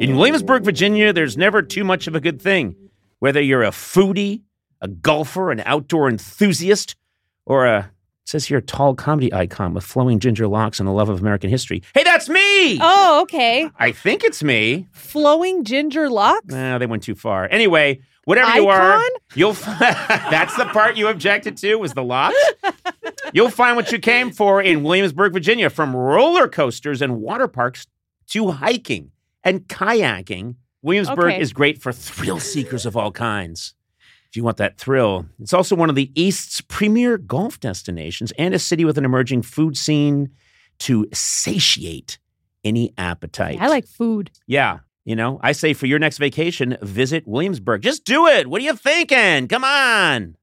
In Williamsburg, Virginia, there's never too much of a good thing. Whether you're a foodie, a golfer, an outdoor enthusiast, or it says here, a tall comedy icon with flowing ginger locks and a love of American history. Hey, that's me! Oh, okay. I think it's me. Flowing ginger locks? Nah, they went too far. Anyway, whatever you are, you'll that's the part you objected to, was the locks. You'll find what you came for in Williamsburg, Virginia, from roller coasters and water parks to hiking and kayaking. Williamsburg is great for thrill seekers of all kinds. If you want that thrill, it's also one of the East's premier golf destinations and a city with an emerging food scene to satiate any appetite. I like food. Yeah. You know, I say for your next vacation, visit Williamsburg. Just do it. What are you thinking? Come on.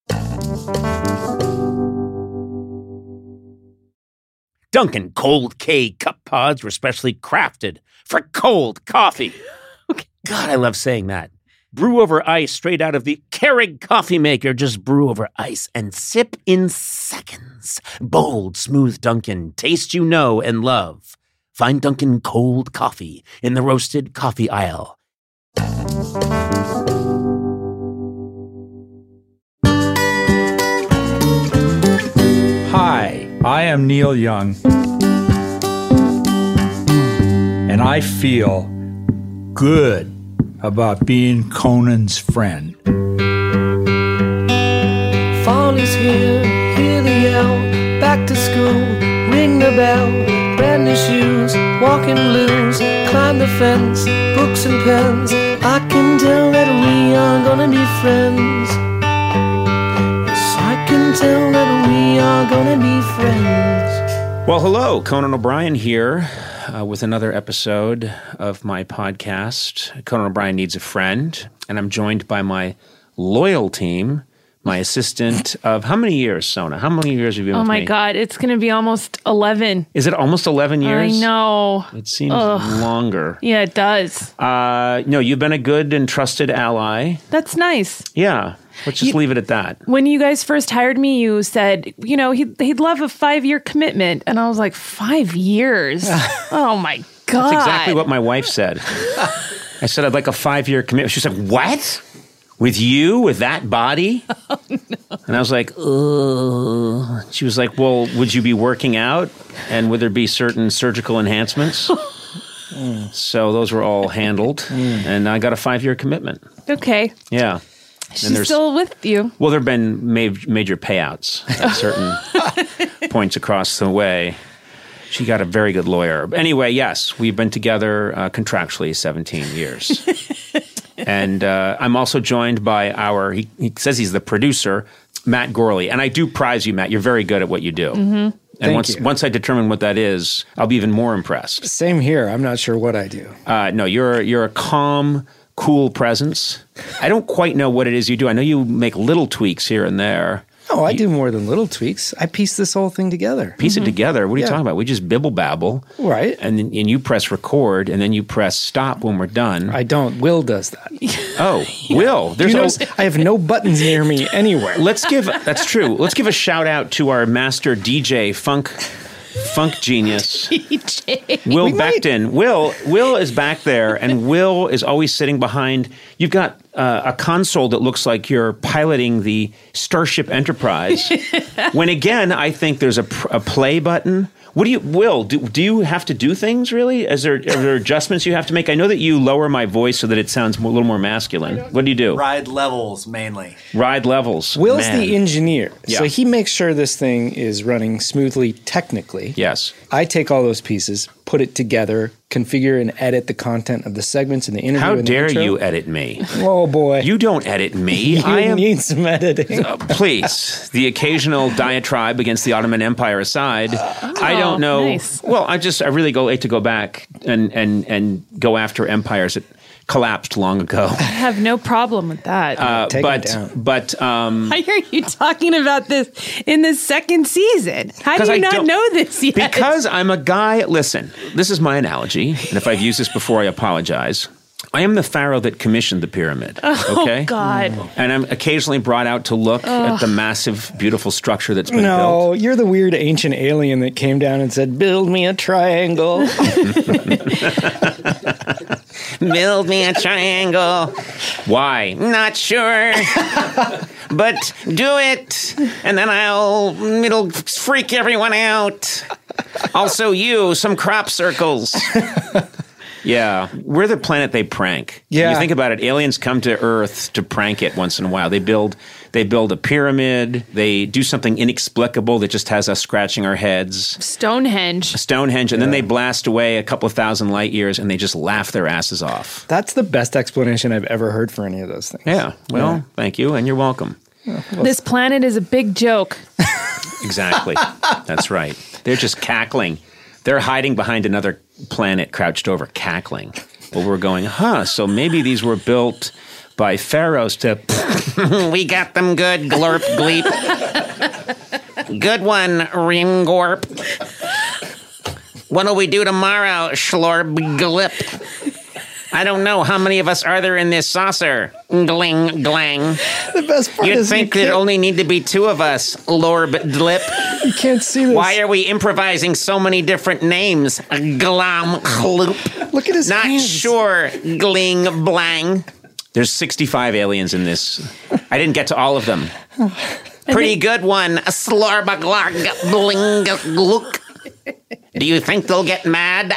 Dunkin' Cold K cup pods were specially crafted for cold coffee. God, I love saying that. Brew over ice straight out of the Keurig coffee maker. Just brew over ice and sip in seconds. Bold, smooth Dunkin'. Taste you know and love. Find Dunkin' Cold Coffee in the roasted coffee aisle. Hi, I am Neil Young, and I feel good about being Conan's friend. Fall is here, hear the yell, back to school, ring the bell, brand new shoes, walking blues, climb the fence, books and pens, I can tell that we are gonna be friends. Yes, I can tell that we are gonna be friends. Well, hello, Conan O'Brien here. With another episode of my podcast, Conan O'Brien Needs a Friend, and I'm joined by my loyal team, my assistant of how many years, Sona? How many years have you been with me? Oh my God, it's going to be almost 11. Is it almost 11 years? I know. It seems longer. Yeah, it does. No, you've been a good and trusted ally. That's nice. Yeah. Let's just leave it at that. When you guys first hired me, you said, you know, he'd love a 5-year commitment. And I was like, 5 years? Oh, my God. That's exactly what my wife said. I said, I'd like a 5-year commitment. She said, what? With you? With that body? Oh, no. And I was like, ugh. She was like, well, would you be working out? And would there be certain surgical enhancements? So those were all handled. And I got a 5-year commitment. Okay. Yeah. She's still with you. Well, there have been major payouts at certain points across the way. She got a very good lawyer. Anyway, yes, we've been together contractually 17 years. And I'm also joined by he says he's the producer, Matt Gorley. And I do prize you, Matt. You're very good at what you do. Mm-hmm. And once I determine what that is, I'll be even more impressed. Same here. I'm not sure what I do. No, you're a calm, cool presence. I don't quite know what it is you do. I know you make little tweaks here and there. No, I do more than little tweaks. I piece this whole thing together. Piece it together? What are you talking about? We just bibble-babble. Right. And you press record, and then you press stop when we're done. I don't. Will does that. Oh, yeah. Will. I have no buttons near me anywhere. That's true. Let's give a shout-out to our master DJ, funk genius, DJ. Will Becton. Will is back there, and Will is always sitting behind. You've got a console that looks like you're piloting the Starship Enterprise. When again, I think there's a play button. What do you have to do things, really? Are there adjustments you have to make? I know that you lower my voice so that it sounds a little more masculine. What do you do? Ride levels, mainly. Ride levels. Will's the engineer, Yeah. so he makes sure this thing is running smoothly technically. Yes. I take all those pieces, put it together, configure and edit the content of the segments in the interview. How and the dare intro. you edit me? Oh, boy. You don't edit me. You need some editing. Please, the occasional diatribe against the Ottoman Empire aside, I don't know. Nice. Well, I really like to go back and go after empires that collapsed long ago. I have no problem with that. Take it down. But I hear you talking about this in the second season. How do you not know this yet? Because I'm a guy. Listen, this is my analogy, and if I've used this before, I apologize. I am the pharaoh that commissioned the pyramid. Okay? Oh, God. And I'm occasionally brought out to look at the massive, beautiful structure that's been built. No, you're the weird ancient alien that came down and said, "Build me a triangle." Build me a triangle. Why? Not sure. But do it, and then it'll freak everyone out. Also you, some crop circles. Yeah, we're the planet they prank. Yeah. You think about it, aliens come to Earth to prank it once in a while. They build a pyramid. They do something inexplicable that just has us scratching our heads. Stonehenge. And then they blast away a couple of thousand light years, and they just laugh their asses off. That's the best explanation I've ever heard for any of those things. Yeah, well, thank you, and you're welcome. This planet is a big joke. Exactly. That's right. They're just cackling. They're hiding behind another planet, crouched over, cackling. Well, we're going, so maybe these were built by pharaohs to... We got them good, glorp, gleep. Good one, Ringorp. What'll we do tomorrow, Schlorb, glip? I don't know. How many of us are there in this saucer? Gling, glang. The best part You'd is think there'd only need to be two of us, Lorb, Dlip. you can't see this. Why are we improvising so many different names? Glom, chloop. Look at his Not hands. sure, gling, blang. There's 65 aliens in this. I didn't get to all of them. Pretty good one. A slarbaglag, bling, glook. Do you think they'll get mad?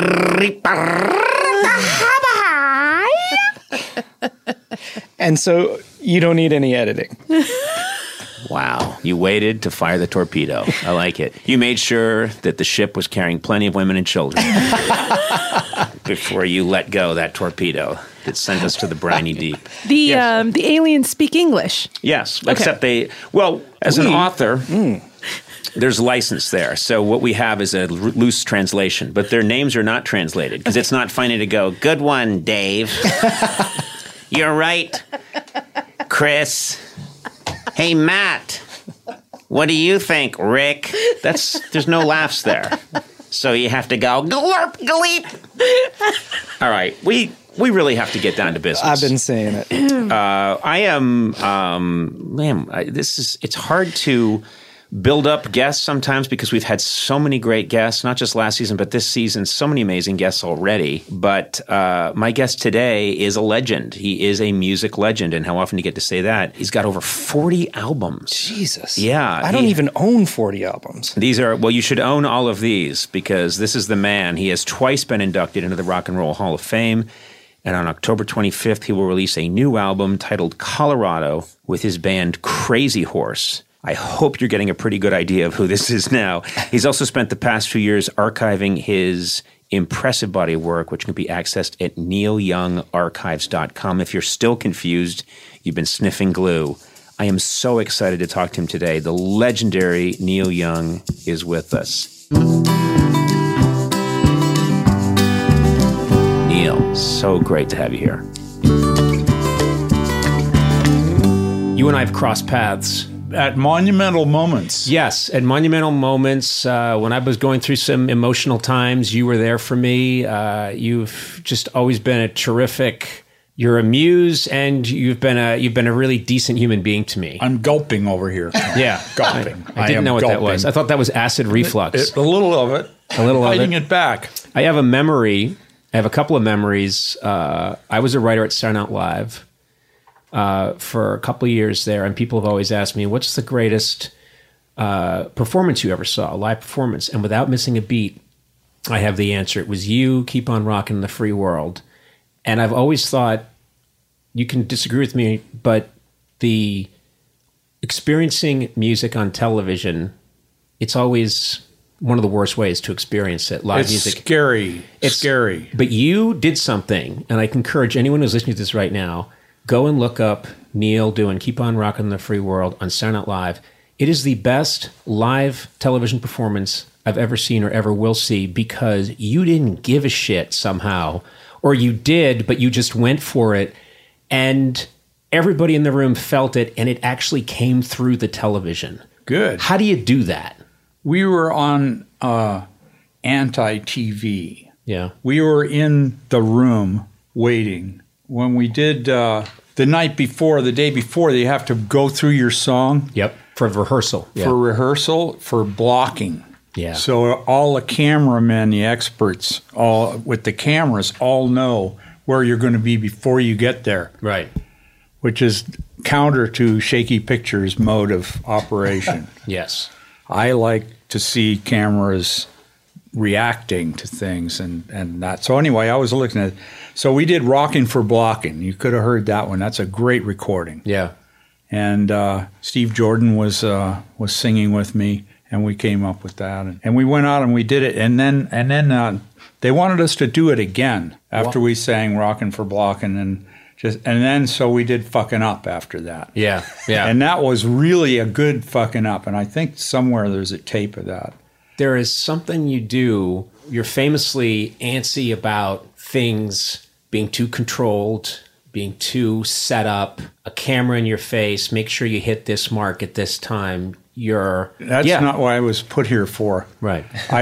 And so you don't need any editing. Wow. You waited to fire the torpedo. I like it. You made sure that the ship was carrying plenty of women and children before you let go that torpedo that sent us to the briny deep. The aliens speak English. Yes, except as an author, there's license there. So what we have is a loose translation, but their names are not translated because it's not funny to go, good one, Dave. You're right, Chris. Hey, Matt. What do you think, Rick? There's no laughs there. So you have to go, glorp, gleep. All right, we really have to get down to business. I've been saying it. I am, it's hard to build up guests sometimes because we've had so many great guests, not just last season, but this season, so many amazing guests already. But my guest today is a legend. He is a music legend. And how often do you get to say that? He's got over 40 albums. Jesus. Yeah. I don't even own 40 albums. These are, you should own all of these because this is the man. He has twice been inducted into the Rock and Roll Hall of Fame. And on October 25th, he will release a new album titled Colorado with his band Crazy Horse. I hope you're getting a pretty good idea of who this is now. He's also spent the past few years archiving his impressive body of work, which can be accessed at neilyoungarchives.com. If you're still confused, you've been sniffing glue. I am so excited to talk to him today. The legendary Neil Young is with us. Neil, so great to have you here. You and I have crossed paths. At monumental moments. Yes, at monumental moments. When I was going through some emotional times, you were there for me. You've just always been a terrific. You're a muse, and you've been a really decent human being to me. I'm gulping over here. Yeah, Gulping. I didn't know what that was. I thought that was acid reflux. A little of it. A little of it. Fighting it back. I have a memory. I have a couple of memories. I was a writer at Saturday Night Live. For a couple of years there, and people have always asked me, what's the greatest performance you ever saw, a live performance? And without missing a beat, I have the answer. It was you, Keep on Rockin' the Free World. And I've always thought, you can disagree with me, but the experiencing music on television, it's always one of the worst ways to experience it. Live music. It's scary. But you did something, and I can encourage anyone who's listening to this right now, go and look up Neil doing Keep on Rockin' the Free World on Saturday Night Live. It is the best live television performance I've ever seen or ever will see because you didn't give a shit somehow. Or you did, but you just went for it. And everybody in the room felt it, and it actually came through the television. Good. How do you do that? We were on anti-TV. Yeah. We were in the room waiting. When we did the night before, the day before, you have to go through your song. Yep. For rehearsal. Yeah. For rehearsal, for blocking. Yeah. So all the cameramen, the experts, all with the cameras, all know where you're going to be before you get there. Right. Which is counter to Shaky Pictures' mode of operation. Yes. I like to see cameras reacting to things and that. So anyway, I was looking at it. So we did Rockin' for Blockin'. You could have heard that one. That's a great recording. Yeah. And Steve Jordan was singing with me, and we came up with that. And we went out and we did it. And then they wanted us to do it again after we sang Rockin' for Blockin', so we did Fucking Up after that. Yeah, yeah. And that was really a good Fucking Up. And I think somewhere there's a tape of that. There is something you do. You're famously antsy about things being too controlled, being too set up, a camera in your face, make sure you hit this mark at this time. That's not what I was put here for. Right.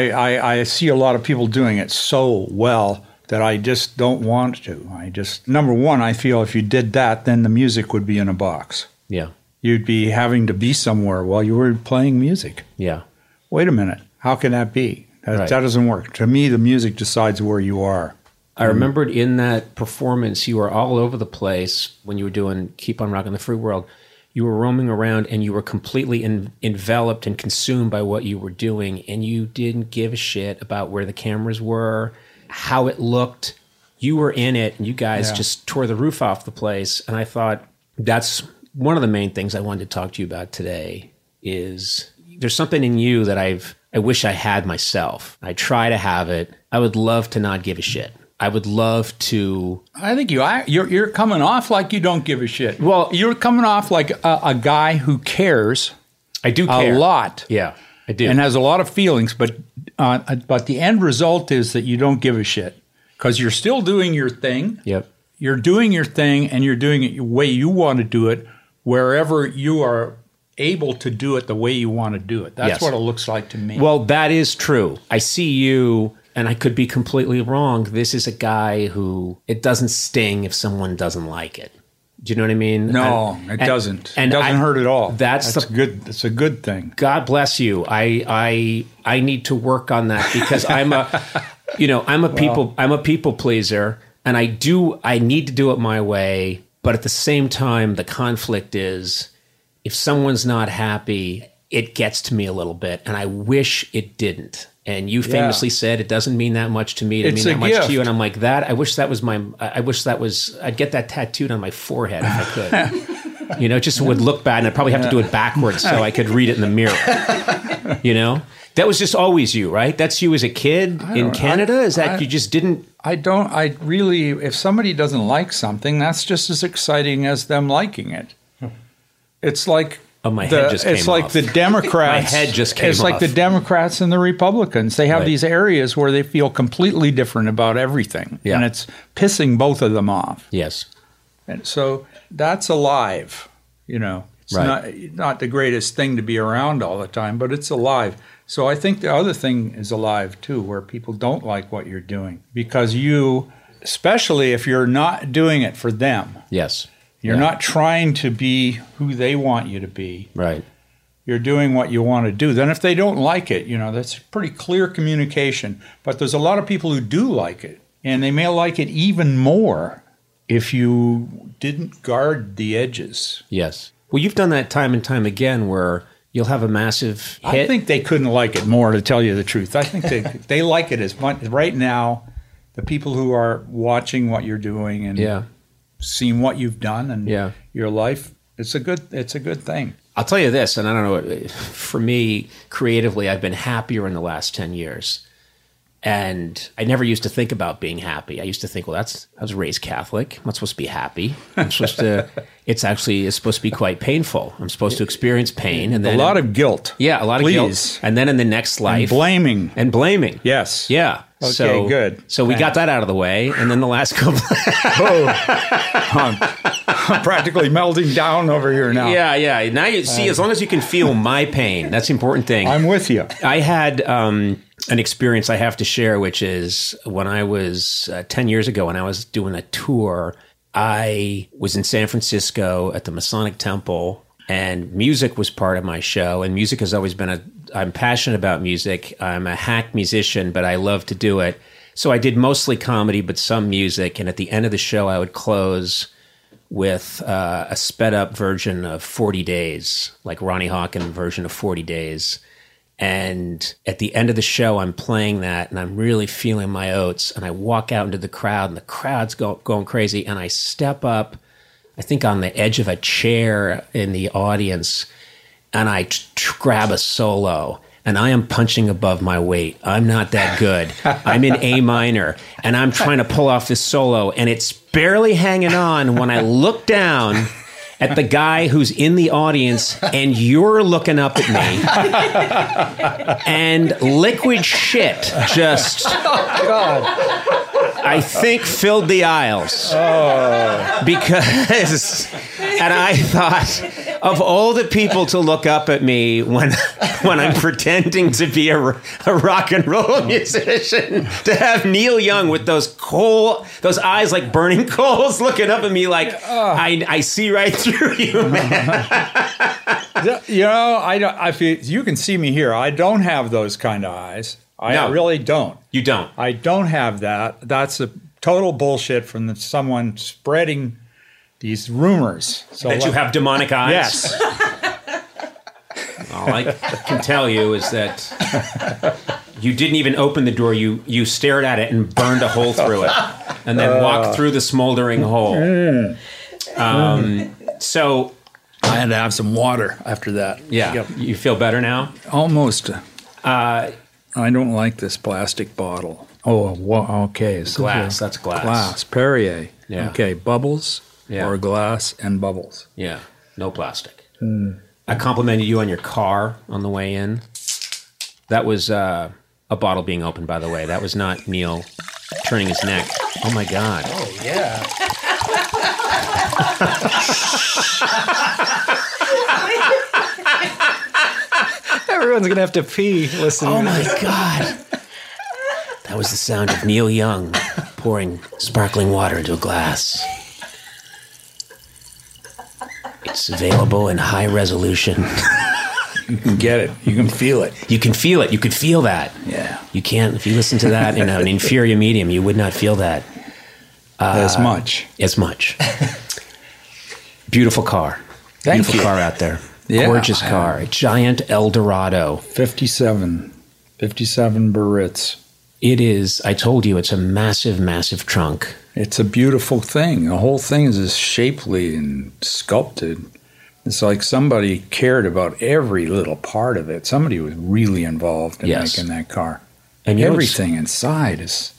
I see a lot of people doing it so well that I just don't want to. Number one, I feel if you did that, then the music would be in a box. Yeah. You'd be having to be somewhere while you were playing music. Yeah. Wait a minute. How can that be? That doesn't work. To me, the music decides where you are. I remembered in that performance, you were all over the place when you were doing Keep on Rockin' the Free World. You were roaming around and you were completely enveloped and consumed by what you were doing, and you didn't give a shit about where the cameras were, how it looked. You were in it, and you guys just tore the roof off the place. And I thought that's one of the main things I wanted to talk to you about today is there's something in you that I wish I had myself. I try to have it. I would love to not give a shit. I would love to. I think you're coming off like you don't give a shit. Well, you're coming off like a guy who cares. I do care a lot. Yeah, I do, and has a lot of feelings. But the end result is that you don't give a shit because you're still doing your thing. Yep. You're doing your thing, and you're doing it the way you want to do it, wherever you are able to do it the way you want to do it. That's what it looks like to me. Well, that is true. I see you. And I could be completely wrong. This is a guy who it doesn't sting if someone doesn't like it. Do you know what I mean? No, it doesn't. And it doesn't hurt at all. That's good. It's a good thing. God bless you. I need to work on that because I'm a people pleaser, and I need to do it my way. But at the same time, the conflict is if someone's not happy, it gets to me a little bit, and I wish it didn't. And you famously said it doesn't mean that much to me. It doesn't mean that much to you. And I'm like, I'd get that tattooed on my forehead if I could. It just would look bad, and I'd probably have to do it backwards so I could read it in the mirror. That was just always you, right? That's you as a kid in Canada? You just didn't? I really, if somebody doesn't like something, that's just as exciting as them liking it. It's like... Oh, my head just came off. It's like the Democrats. My head just came off. It's like the Democrats and the Republicans. They have these areas where they feel completely different about everything. Yeah. And it's pissing both of them off. Yes. And so that's alive. It's not the greatest thing to be around all the time, but it's alive. So I think the other thing is alive, too, where people don't like what you're doing. Because you, especially if you're not doing it for them. Yes. You're not trying to be who they want you to be. Right. You're doing what you want to do. Then if they don't like it, that's pretty clear communication. But there's a lot of people who do like it. And they may like it even more if you didn't guard the edges. Yes. Well, you've done that time and time again where you'll have a massive hit. I think they couldn't like it more, to tell you the truth. I think they like it as much. Right now, the people who are watching what you're doing and seeing what you've done and your life, it's a good thing. I'll tell you this, and I don't know, for me, creatively, I've been happier in the last 10 years. And I never used to think about being happy. I used to think, well, I was raised Catholic. I'm not supposed to be happy. It's supposed to be quite painful. I'm supposed to experience pain. And then a lot of guilt. Yeah, a lot of guilt. And then in the next life. And blaming. Yes. Yeah. Okay, good. So we got that out of the way. And then the last couple. I'm practically melting down over here now. Yeah. Now you see, as long as you can feel my pain, that's the important thing. I'm with you. I had an experience I have to share, which is when I was 10 years ago, when I was doing a tour, I was in San Francisco at the Masonic Temple, and music was part of my show. And music has always been I'm passionate about music. I'm a hack musician, but I love to do it. So I did mostly comedy, but some music. And at the end of the show, I would close with a sped up version of 40 Days, like Ronnie Hawkin version of 40 Days. And at the end of the show, I'm playing that and I'm really feeling my oats. And I walk out into the crowd and the crowd's going crazy. And I step up, I think on the edge of a chair in the audience, and I grab a solo. And I am punching above my weight. I'm not that good. I'm in A minor, and I'm trying to pull off this solo, and it's barely hanging on when I look down at the guy who's in the audience, and you're looking up at me, and liquid shit just, I think, filled the aisles. Because, and I thought, of all the people to look up at me when I'm pretending to be a rock and roll musician, to have Neil Young with those eyes like burning coals looking up at me like, I see right through you, man. You know, I feel you can see me here. I don't have those kind of eyes. I really don't. You don't. I don't have that. That's a total bullshit from someone spreading these rumors. So that you have demonic eyes? Yes. All I can tell you is that you didn't even open the door. You stared at it and burned a hole through it, and then walked through the smoldering hole. So I had to have some water after that. Yeah. Yep. You feel better now? Almost. I don't like this plastic bottle. Oh, okay. So glass. That's glass. Glass. Perrier. Yeah. Okay. Bubbles or glass and bubbles. Yeah. No plastic. I complimented you on your car on the way in. That was a bottle being opened, by the way. That was not Neil turning his neck. Oh, my God. Oh, yeah. Everyone's going to have to pee listening. Oh, my God. That was the sound of Neil Young pouring sparkling water into a glass. It's available in high resolution. You can get it. You can feel it. You can feel it. You could feel that. Yeah. You can't, if you listen to that in an inferior medium, you would not feel that. As much. As much. Beautiful car. Thank Beautiful you. car out there. Yeah, Gorgeous car. A giant Eldorado. 57 Barrettes. It is, I told you, it's a massive, massive trunk. It's a beautiful thing. The whole thing is just shapely and sculpted. It's like somebody cared about every little part of it. Somebody was really involved in making that car. And everything inside is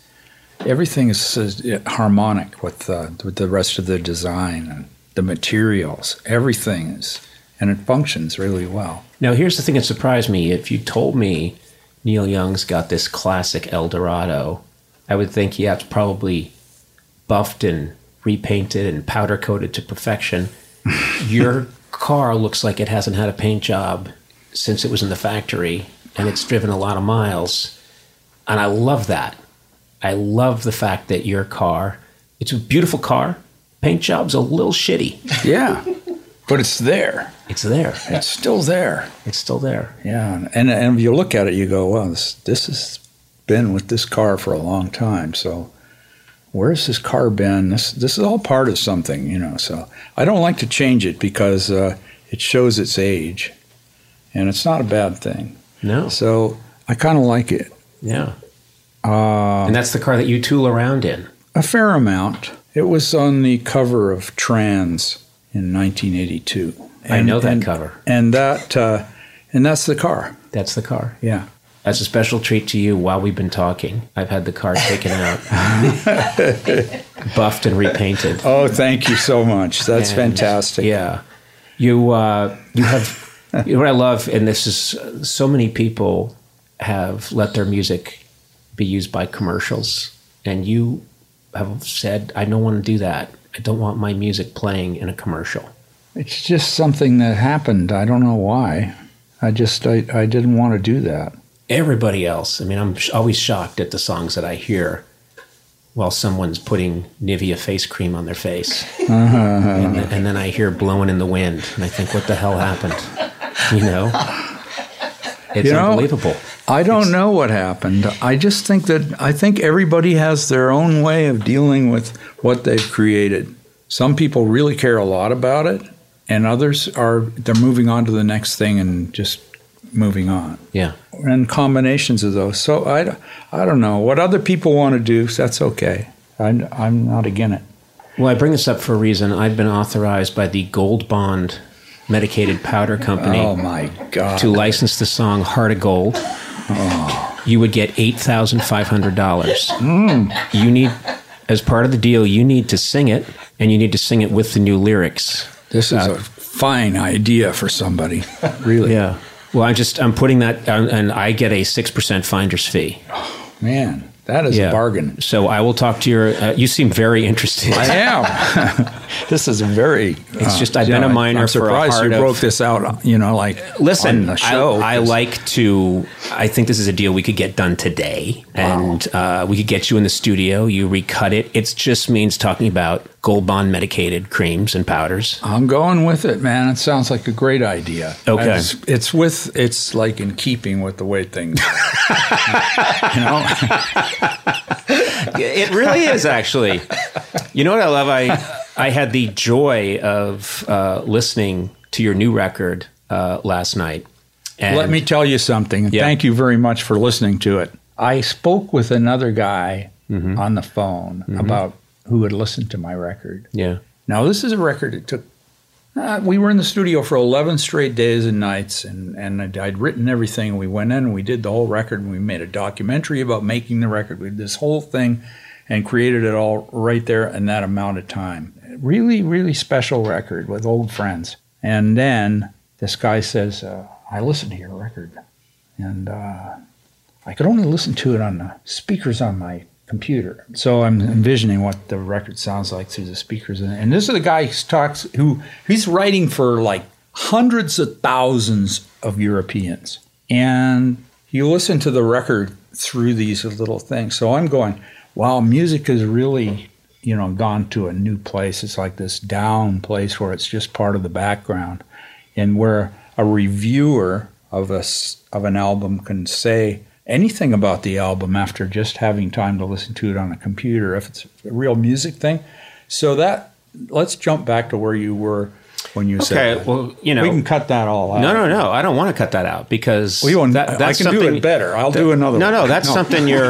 harmonic with the rest of the design and the materials. Everything is, and it functions really well. Now, here's the thing that surprised me. If you told me Neil Young's got this classic Eldorado, I would think, yeah, it's probably buffed and repainted and powder coated to perfection. Your car looks like it hasn't had a paint job since it was in the factory, and it's driven a lot of miles. And I love that. I love the fact that your car, it's a beautiful car. Paint job's a little shitty. Yeah, but it's there. It's there. It's still there. It's still there. Yeah, and if you look at it, you go, well, this has been with this car for a long time, so where's this car been? This is all part of something, you know. So I don't like to change it because it shows its age, and it's not a bad thing. No. So I kind of like it. Yeah. And that's the car that you tool around in. A fair amount. It was on the cover of Trans in 1982. I know that cover. And that's the car. That's the car. Yeah. As a special treat to you, while we've been talking, I've had the car taken out, buffed and repainted. Oh, thank you so much. That's fantastic. Yeah. You have, what I love, and this is, so many people have let their music be used by commercials, and you have said, I don't want to do that. I don't want my music playing in a commercial. It's just something that happened. I don't know why. I didn't want to do that. Everybody else, I mean, I'm always shocked at the songs that I hear while someone's putting Nivea face cream on their face. And then I hear Blowing in the Wind, and I think, what the hell happened? You know? It's unbelievable. I don't know what happened. I just think everybody has their own way of dealing with what they've created. Some people really care a lot about it, and others they're moving on to the next thing and just moving on. Yeah. And combinations of those. So I don't know. What other people want to do, that's okay. I'm not against it. Well, I bring this up for a reason. I've been authorized by the Gold Bond Medicated Powder Company. Oh, my God. To license the song Heart of Gold. Oh. You would get $8,500. You need, as part of the deal, you need to sing it, and you need to sing it with the new lyrics. This is a fine idea for somebody. Really. Yeah. Well, I'm putting that, and I get a 6% finder's fee. Oh, man. That is a bargain. So I will talk to your. You seem very interested. I am. This is very. It's just I've been a miner I'm for a surprised heart you broke this out. Listen, on the show. I like to. I think this is a deal we could get done today, and we could get you in the studio. You recut it. It just means talking about Gold Bond medicated creams and powders. I'm going with it, man. It sounds like a great idea. Okay, it's like in keeping with the way things are. It really is, actually. You know what I love? I had the joy of listening to your new record last night. And let me tell you something. Yeah. Thank you very much for listening to it. I spoke with another guy on the phone about who had listened to my record. Yeah. Now, this is a record that took... we were in the studio for 11 straight days and nights, and I'd written everything. We went in and we did the whole record, and we made a documentary about making the record. We did this whole thing and created it all right there in that amount of time. Really, really special record with old friends. And then this guy says, I listened to your record, and I could only listen to it on the speakers on my computer. So I'm envisioning what the record sounds like through the speakers. And this is the guy he's writing for like hundreds of thousands of Europeans. And you listen to the record through these little things. So I'm going, wow, music has really, gone to a new place. It's like this down place where it's just part of the background, and where a reviewer of an album can say anything about the album after just having time to listen to it on a computer, if it's a real music thing. So let's jump back to where you were when you said that. Well, we can cut that all out. No. I don't want to cut that out because I can do it better. I'll do another one. No, that's something you're...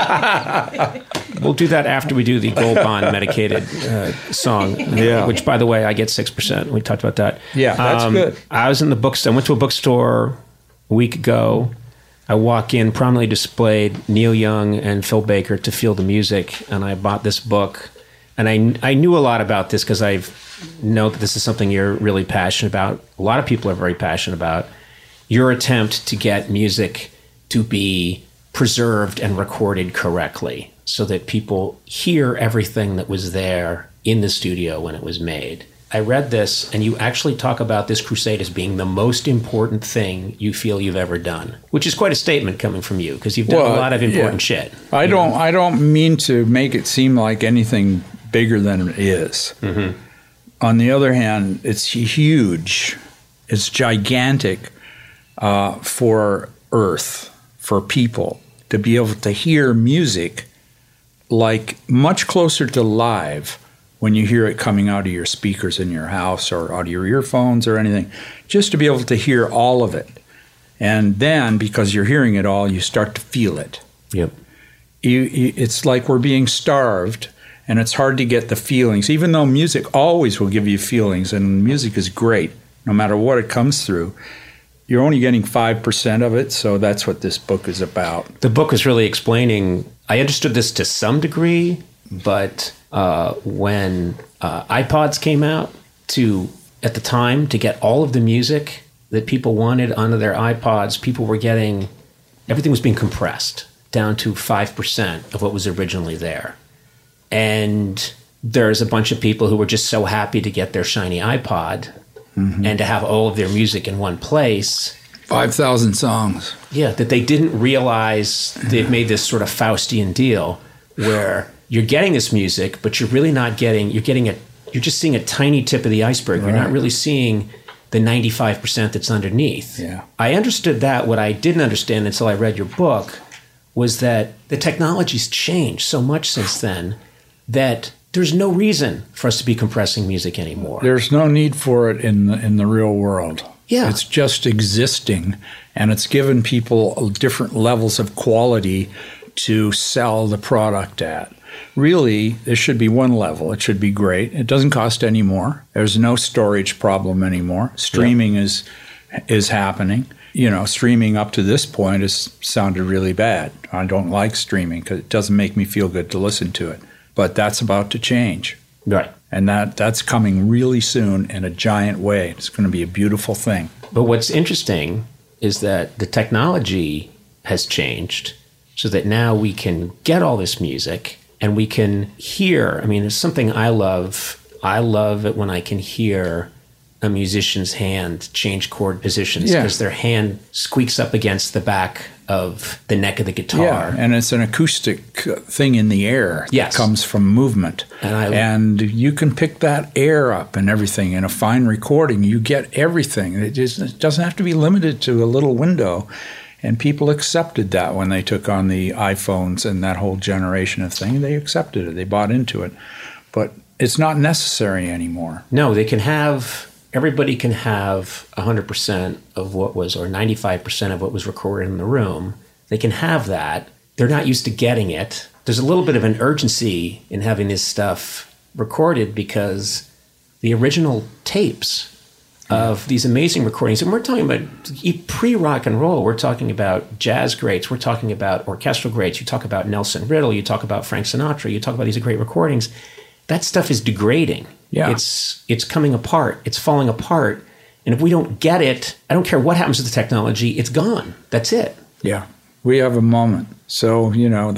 We'll do that after we do the Gold Bond medicated song, which, by the way, I get 6%. We talked about that. Yeah, that's good. I was in the bookstore. I went to a bookstore a week ago. I walk in, prominently displayed Neil Young and Phil Baker, To Feel the Music, and I bought this book. And I knew a lot about this because I know that this is something you're really passionate about. A lot of people are very passionate about. Your attempt to get music to be preserved and recorded correctly so that people hear everything that was there in the studio when it was made. I read this, and you actually talk about this crusade as being the most important thing you feel you've ever done, which is quite a statement coming from you, because you've done a lot of important shit. I don't mean to make it seem like anything bigger than it is. Mm-hmm. On the other hand, it's huge. It's gigantic for Earth, for people, to be able to hear music like much closer to live when you hear it coming out of your speakers in your house or out of your earphones or anything, just to be able to hear all of it. And then, because you're hearing it all, you start to feel it. Yep. It's like we're being starved, and it's hard to get the feelings, even though music always will give you feelings, and music is great, no matter what it comes through. You're only getting 5% of it, so that's what this book is about. The book is really explaining, I understood this to some degree, but when iPods came out, at the time, to get all of the music that people wanted onto their iPods, everything was being compressed down to 5% of what was originally there. And there's a bunch of people who were just so happy to get their shiny iPod and to have all of their music in one place. 5,000 songs. Yeah, that they didn't realize they've made this sort of Faustian deal where you're getting this music, but you're really not getting, you're just seeing a tiny tip of the iceberg. Right. You're not really seeing the 95% that's underneath. Yeah. I understood that. What I didn't understand until I read your book was that the technology's changed so much since then that there's no reason for us to be compressing music anymore. There's no need for it in the real world. Yeah. It's just existing, and it's given people different levels of quality to sell the product at. Really, there should be one level. It should be great. It doesn't cost any more. There's no storage problem anymore. Streaming is happening. Streaming up to this point has sounded really bad. I don't like streaming because it doesn't make me feel good to listen to it. But that's about to change. Right. And that's coming really soon in a giant way. It's going to be a beautiful thing. But what's interesting is that the technology has changed so that now we can get all this music and we can hear. I mean, it's something I love. I love it when I can hear a musician's hand change chord positions because their hand squeaks up against the back of the neck of the guitar. Yeah, and it's an acoustic thing in the air that comes from movement. And you can pick that air up and everything. In a fine recording, you get everything. It doesn't have to be limited to a little window. And people accepted that when they took on the iPhones and that whole generation of thing. They accepted it. They bought into it. But it's not necessary anymore. No, everybody can have 100% of what was, or 95% of what was recorded in the room. They can have that. They're not used to getting it. There's a little bit of an urgency in having this stuff recorded because the original tapes of these amazing recordings, and we're talking about pre-rock and roll, we're talking about jazz greats, we're talking about orchestral greats, you talk about Nelson Riddle, you talk about Frank Sinatra, you talk about these great recordings. That stuff is degrading. Yeah. It's coming apart. It's falling apart. And if we don't get it, I don't care what happens to the technology, it's gone. That's it. Yeah. We have a moment. So,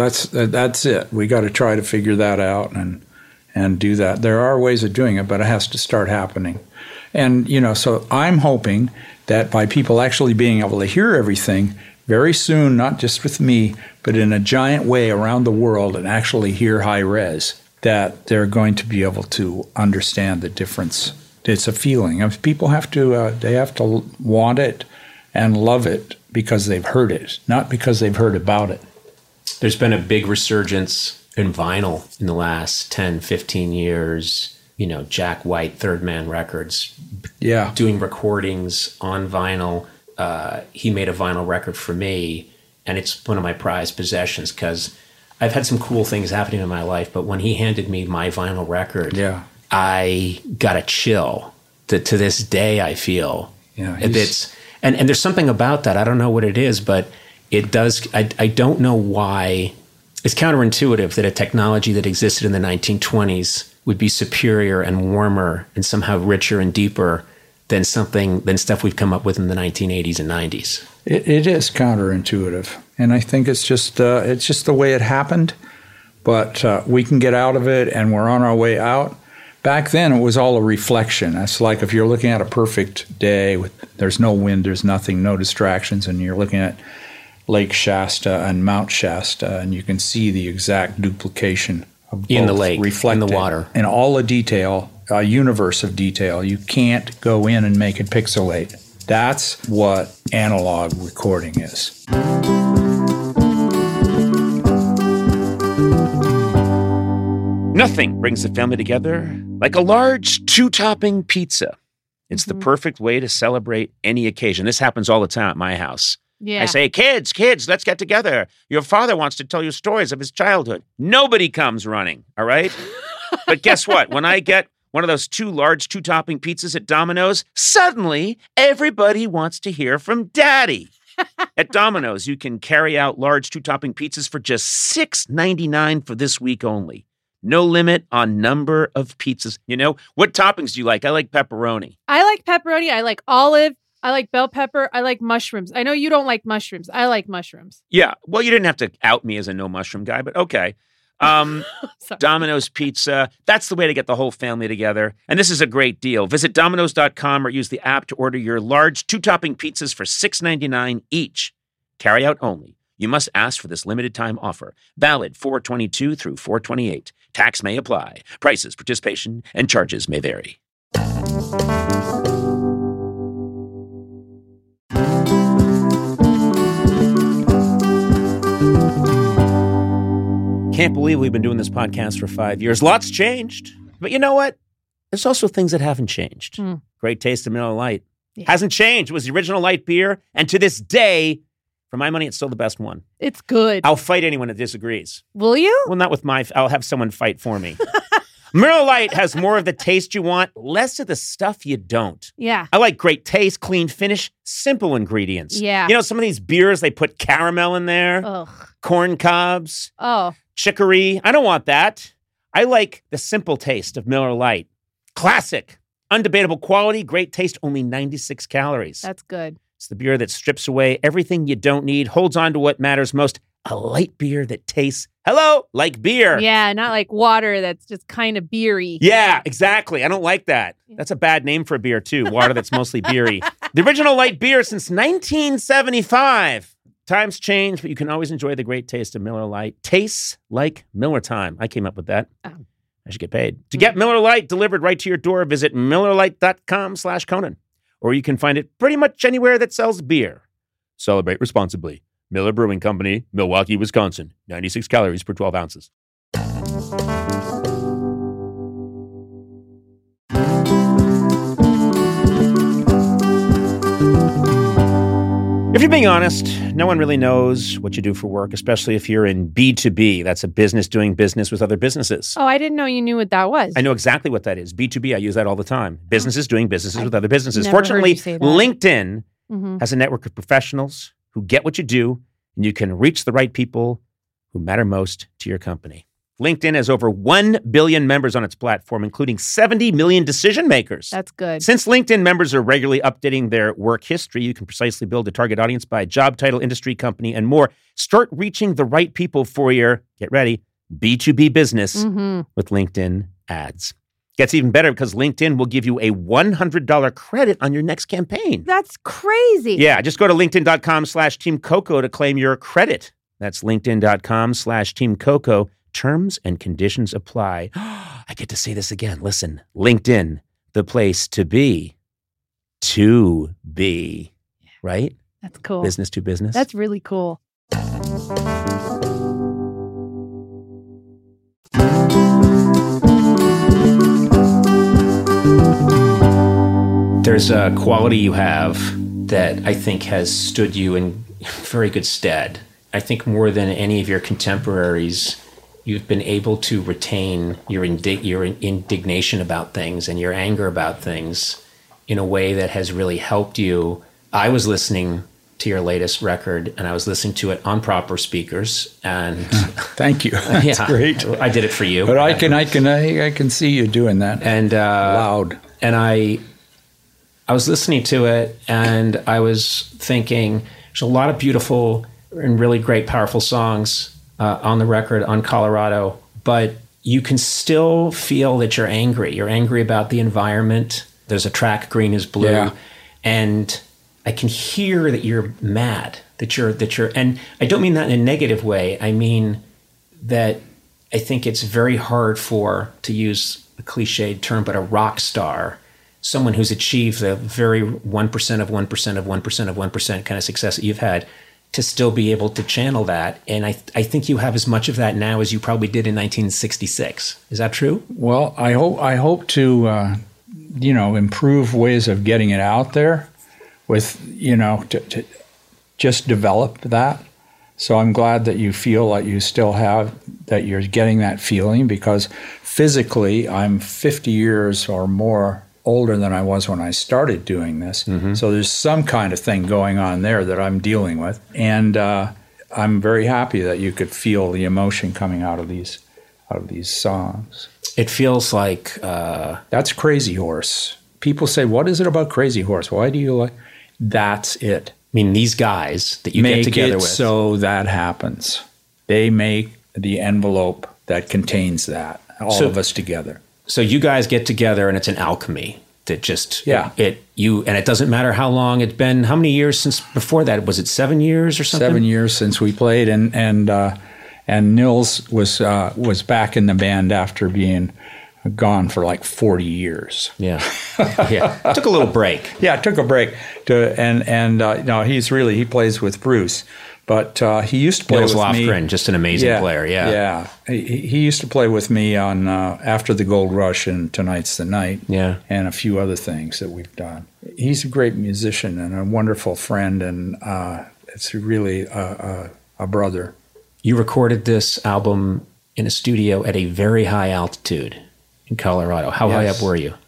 that's it. We got to try to figure that out and do that. There are ways of doing it, but it has to start happening. And, so I'm hoping that by people actually being able to hear everything very soon, not just with me, but in a giant way around the world and actually hear high res, that they're going to be able to understand the difference. It's a feeling. People have to want it and love it because they've heard it, not because they've heard about it. There's been a big resurgence in vinyl in the last 10, 15 years. Jack White, Third Man Records, doing recordings on vinyl. He made a vinyl record for me, and it's one of my prized possessions because I've had some cool things happening in my life, but when he handed me my vinyl record, I got a chill that to this day I feel. Yeah, and there's something about that. I don't know what it is, but it does. I don't know why. It's counterintuitive that a technology that existed in the 1920s would be superior and warmer and somehow richer and deeper than stuff we've come up with in the 1980s and 90s. It is counterintuitive, and I think it's just the way it happened. But we can get out of it, and we're on our way out. Back then, it was all a reflection. That's like if you're looking at a perfect day there's no wind, there's nothing, no distractions, and you're looking at Lake Shasta and Mount Shasta, and you can see the exact duplication of both in the lake, reflected in the water, and all the detail, a universe of detail. You can't go in and make it pixelate. That's what analog recording is. Nothing brings the family together like a large two-topping pizza. It's the perfect way to celebrate any occasion. This happens all the time at my house. Yeah. I say, kids, let's get together. Your father wants to tell you stories of his childhood. Nobody comes running, all right? But guess what? When I get one of those large two-topping pizzas at Domino's, suddenly everybody wants to hear from Daddy. At Domino's, you can carry out large two-topping pizzas for just $6.99 for this week only. No limit on number of pizzas. What toppings do you like? I like pepperoni. I like pepperoni. I like olive. I like bell pepper. I like mushrooms. I know you don't like mushrooms. I like mushrooms. Yeah. Well, you didn't have to out me as a no mushroom guy, but okay. Domino's Pizza. That's the way to get the whole family together. And this is a great deal. Visit Domino's.com or use the app to order your large two-topping pizzas for $6.99 each. Carry out only. You must ask for this limited time offer. Valid 4/22 through 4/28. Tax may apply. Prices, participation, and charges may vary. Can't believe we've been doing this podcast for 5 years. Lots changed. But you know what? There's also things that haven't changed. Great taste of Miller Lite. Yeah. Hasn't changed. It was the original light beer. And to this day, for my money, it's still the best one. It's good. I'll fight anyone that disagrees. Will you? Well, not with I'll have someone fight for me. Miller Lite has more of the taste you want, less of the stuff you don't. Yeah. I like great taste, clean finish, simple ingredients. Yeah. You know, some of these beers, they put caramel in there, corn cobs, chicory. I don't want that. I like the simple taste of Miller Lite. Classic, undebatable quality, great taste, only 96 calories. That's good. It's the beer that strips away everything you don't need, holds on to what matters most. A light beer that tastes, like beer. Yeah, not like water that's just kind of beery. Yeah, exactly. I don't like that. That's a bad name for a beer, too. Water that's mostly beery. The original light beer since 1975. Times change, but you can always enjoy the great taste of Miller Lite. Tastes like Miller time. I came up with that. I should get paid. To get Miller Lite delivered right to your door, visit MillerLite.com/Conan. Or you can find it pretty much anywhere that sells beer. Celebrate responsibly. Miller Brewing Company, Milwaukee, Wisconsin. 96 calories per 12 ounces. If you're being honest, no one really knows what you do for work, especially if you're in B2B. That's a business doing business with other businesses. Oh, I didn't know you knew what that was. I know exactly what that is. B2B, I use that all the time. Businesses doing businesses with other businesses. Fortunately, LinkedIn has a network of professionals who get what you do, and you can reach the right people who matter most to your company. LinkedIn has over 1 billion members on its platform, including 70 million decision makers. That's good. Since LinkedIn members are regularly updating their work history, you can precisely build a target audience by job title, industry, company, and more. Start reaching the right people for your, get ready, B2B business with LinkedIn ads. Gets even better because LinkedIn will give you a $100 credit on your next campaign. That's crazy. Yeah, just go to LinkedIn.com/Team Coco to claim your credit. That's LinkedIn.com/Team Coco. Terms and conditions apply. I get to say this again. Listen, LinkedIn, the place to be. Right? That's cool. Business to business. That's really cool. There's a quality you have that I think has stood you in very good stead. I think more than any of your contemporaries, you've been able to retain your indignation about things and your anger about things in a way that has really helped you. I was listening to your latest record, and I was listening to it on proper speakers. And thank you. That's great. I did it for you. But I can see you doing that. And loud. And I was listening to it, and I was thinking, there's a lot of beautiful and really great, powerful songs on the record on Colorado, but you can still feel that you're angry. You're angry about the environment. There's a track, Green is Blue, and I can hear that you're mad, that you're, and I don't mean that in a negative way. I mean that I think it's very hard to use a cliched term, but a rock star, someone who's achieved the very 1% of 1% of 1% of 1% kind of success that you've had, to still be able to channel that. And I think you have as much of that now as you probably did in 1966. Is that true? Well, I hope to, improve ways of getting it out there with, to just develop that. So I'm glad that you feel like you still have, that you're getting that feeling, because physically I'm 50 years or more older than I was when I started doing this. Mm-hmm. So there's some kind of thing going on there that I'm dealing with. And I'm very happy that you could feel the emotion coming out of these songs. It feels like... That's Crazy Horse. People say, what is it about Crazy Horse? Why do you like... That's it. I mean, these guys that you get together with. So that happens. They make the envelope that contains that, all of us together. So you guys get together, and it's an alchemy that just and it doesn't matter how long it's been. How many years since before that? Was it 7 years or something? 7 years since we played, and Nils was back in the band after being gone for like 40 years. Yeah. It took a little break. Yeah, it took a break. He plays with Bruce, But he used to play Nils with Lofgren, me. just an amazing player. Yeah. Yeah. He used to play with me on After the Gold Rush and Tonight's the Night. Yeah. And a few other things that we've done. He's a great musician and a wonderful friend, and it's really a brother. You recorded this album in a studio at a very high altitude in Colorado. How high up were you?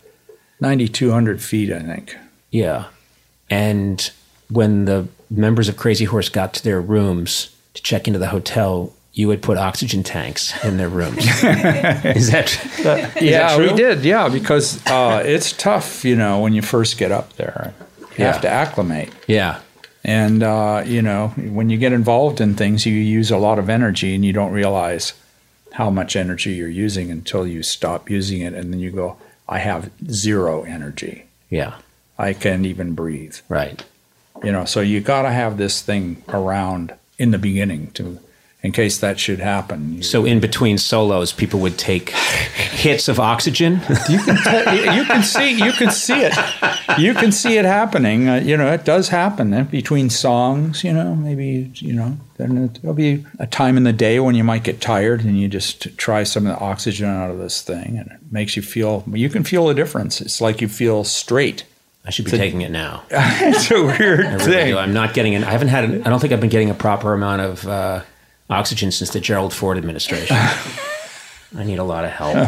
9,200 feet, I think. Yeah. And when the members of Crazy Horse got to their rooms to check into the hotel, you would put oxygen tanks in their rooms. Is that true? We did. Yeah, because it's tough, when you first get up there. You have to acclimate. Yeah. And, when you get involved in things, you use a lot of energy and you don't realize how much energy you're using until you stop using it. And then you go, I have zero energy. Yeah. I can't even breathe. Right. So you got to have this thing around in the beginning in case that should happen. So in between solos, people would take hits of oxygen. You can see it. You can see it happening. It does happen between songs. Maybe then there'll be a time in the day when you might get tired and you just try some of the oxygen out of this thing, and it makes you feel. You can feel a difference. It's like you feel straight. I should be taking it now. It's a weird thing. Do. I'm not getting it. I don't think I've been getting a proper amount of oxygen since the Gerald Ford administration. I need a lot of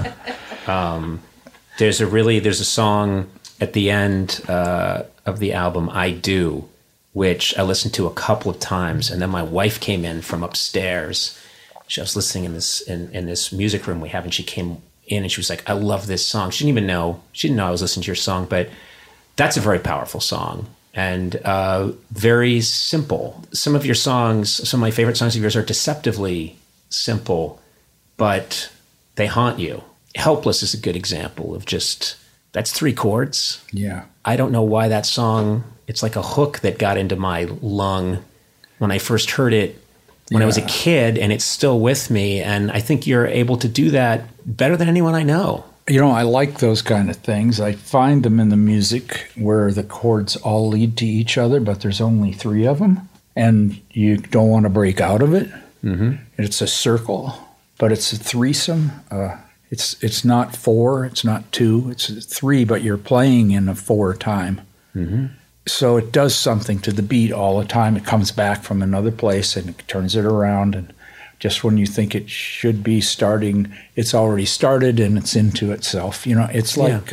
help. There's a song at the end of the album, I Do, which I listened to a couple of times, and then my wife came in from upstairs. I was listening in this music room we have, and she came in and she was like, I love this song. She didn't know I was listening to your song, but that's a very powerful song and very simple. Some of my favorite songs of yours are deceptively simple, but they haunt you. Helpless is a good example of that's 3 chords. Yeah. I don't know why that song, it's like a hook that got into my lung when I first heard it when I was a kid, and it's still with me. And I think you're able to do that better than anyone I know. I like those kind of things. I find them in the music where the chords all lead to each other, but there's only 3 of them, and you don't want to break out of it. Mm-hmm. It's a circle, but it's a threesome. It's not 4, it's not 2, it's 3, but you're playing in a 4 time. Mm-hmm. So it does something to the beat all the time. It comes back from another place and it turns it around, and just when you think it should be starting, it's already started and it's into itself. It's like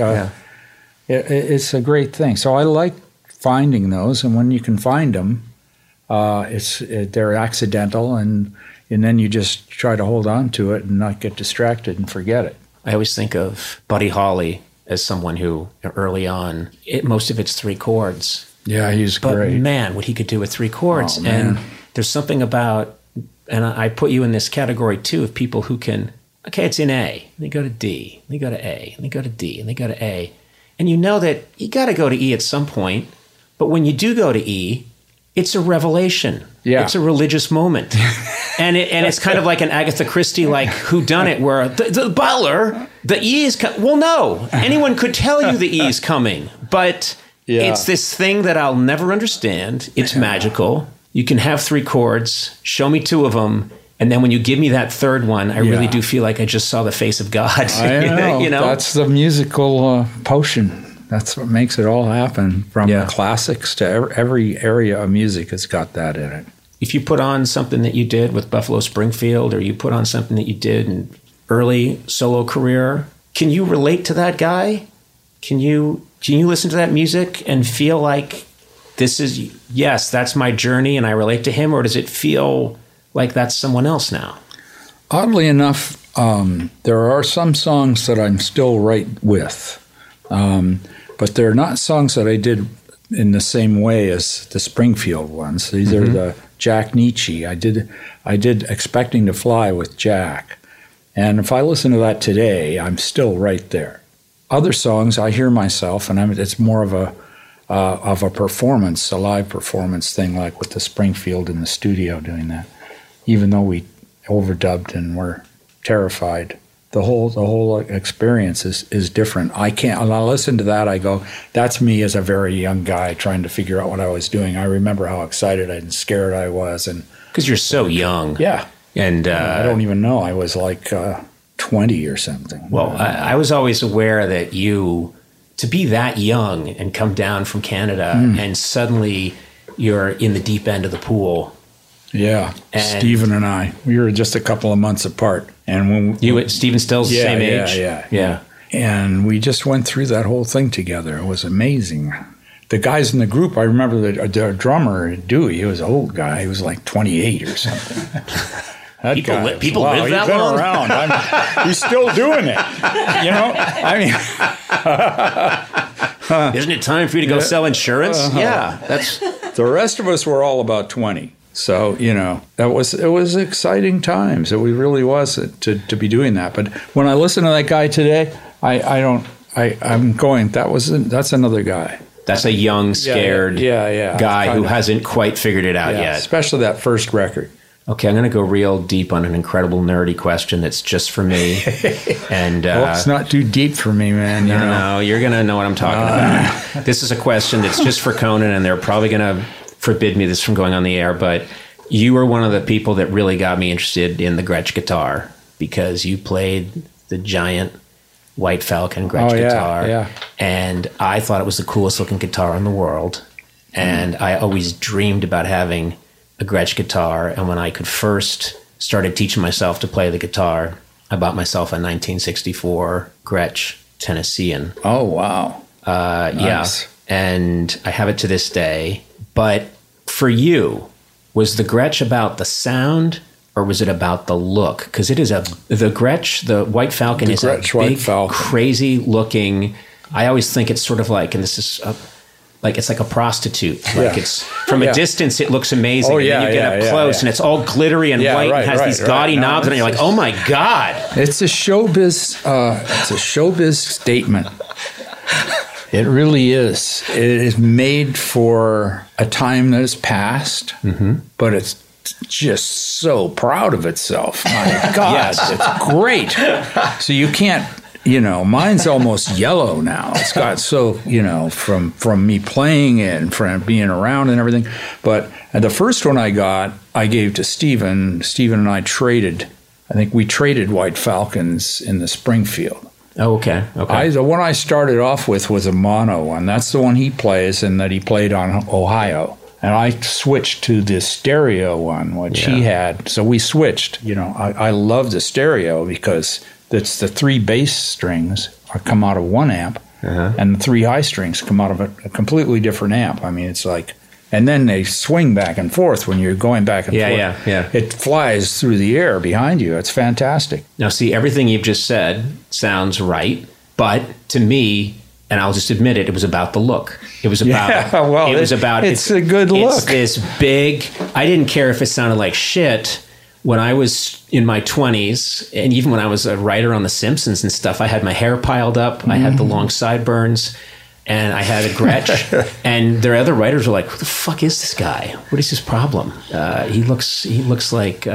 it's a great thing. So I like finding those, and when you can find them, they're accidental, and then you just try to hold on to it and not get distracted and forget it. I always think of Buddy Holly as someone who early on, most of it's 3 chords. Yeah, he's but great. But man, what he could do with 3 chords. Oh, and there's something about, and I put you in this category too, of people who can, okay, it's in A, they go to D, they go to A, and they go to D, and they go to A. And you know that you got to go to E at some point, but when you do go to E, it's a revelation. Yeah. It's a religious moment. And it's kind of like an Agatha Christie, like whodunit, where the butler, the E is well, no, anyone could tell you the E is coming, but it's this thing that I'll never understand. It's magical. You can have 3 chords, show me 2 of them, and then when you give me that 3rd one, I really do feel like I just saw the face of God. I know. That's the musical potion. That's what makes it all happen, from the classics to every area of music has got that in it. If you put on something that you did with Buffalo Springfield, or you put on something that you did in early solo career, can you relate to that guy? Can you listen to that music and feel like that's my journey and I relate to him, or does it feel like that's someone else now? Oddly enough, there are some songs that I'm still right with, but they're not songs that I did in the same way as the Springfield ones. These are the Jack Nietzsche. I did Expecting to Fly with Jack, and if I listen to that today, I'm still right there. Other songs, I hear myself, and it's more of a performance, a live performance thing, like with the Springfield in the studio doing that. Even though we overdubbed and were terrified, the whole experience is different. When I listen to that, I go, that's me as a very young guy trying to figure out what I was doing. I remember how excited and scared I was, and Because you're so young. Yeah. And I don't even know. I was like 20 or something. Well, I was always aware that to be that young and come down from Canada and suddenly you're in the deep end of the pool. Yeah. Stephen and I, we were just a couple of months apart. And when Stephen Still's the same age? Yeah. And we just went through that whole thing together. It was amazing. The guys in the group, I remember the drummer, Dewey, he was an old guy. He was like 28 or something. People live that been long? Around. He's still doing it. You know, I mean, isn't it time for you to go sell insurance? Yeah, that's. The rest of us were all about 20. So you know, it was exciting times. It really was to be doing that. But when I listen to that guy today, I'm going. That's another guy. That's a young, scared guy who hasn't quite figured it out yet. Especially that first record. Okay, I'm going to go real deep on an incredible nerdy question that's just for me. And it's not too deep for me, man. No, you're going to know what I'm talking about. This is a question that's just for Conan, and they're probably going to forbid me this from going on the air, but you were one of the people that really got me interested in the Gretsch guitar because you played the giant White Falcon Gretsch guitar. Yeah. And I thought it was the coolest looking guitar in the world. And I always dreamed about having a Gretsch guitar. And when I could first started teaching myself to play the guitar, I bought myself a 1964 Gretsch Tennessean. Oh, wow. Nice. Yeah. And I have it to this day. But for you, was the Gretsch about the sound or was it about the look? Because it is the Gretsch, the White Falcon is a big, crazy looking. I always think it's sort of like, and this is like it's like a prostitute. Like it's from a distance, it looks amazing. And then you get up close, and it's all glittery and white, and has these gaudy knobs, and you're like, oh my god! It's a showbiz. It's a showbiz statement. It really is. It is made for a time that has passed, but it's just so proud of itself. My God, it's great. So you can't. You know, mine's almost yellow now. It's got so, you know, from me playing it and from being around and everything. But the first one I got, I gave to Stephen. Stephen and I traded. I think we traded White Falcons in the Springfield. Oh, okay. The one I started off with was a mono one. That's the one he plays and that he played on Ohio. And I switched to the stereo one, which he had. So we switched. You know, I love the stereo because it's the 3 bass strings come out of one amp, and the 3 high strings come out of a completely different amp. I mean, it's like, and then they swing back and forth when you're going back and forth. Yeah. It flies through the air behind you. It's fantastic. Now, see, everything you've just said sounds right, but to me, and I'll just admit it, it was about the look. It was about. It's a good look. It's this big. I didn't care if it sounded like shit. When I was in my 20s, and even when I was a writer on The Simpsons and stuff, I had my hair piled up. I had the long sideburns, and I had a Gretsch. And their other writers were like, "Who the fuck is this guy? What is his problem? He looks like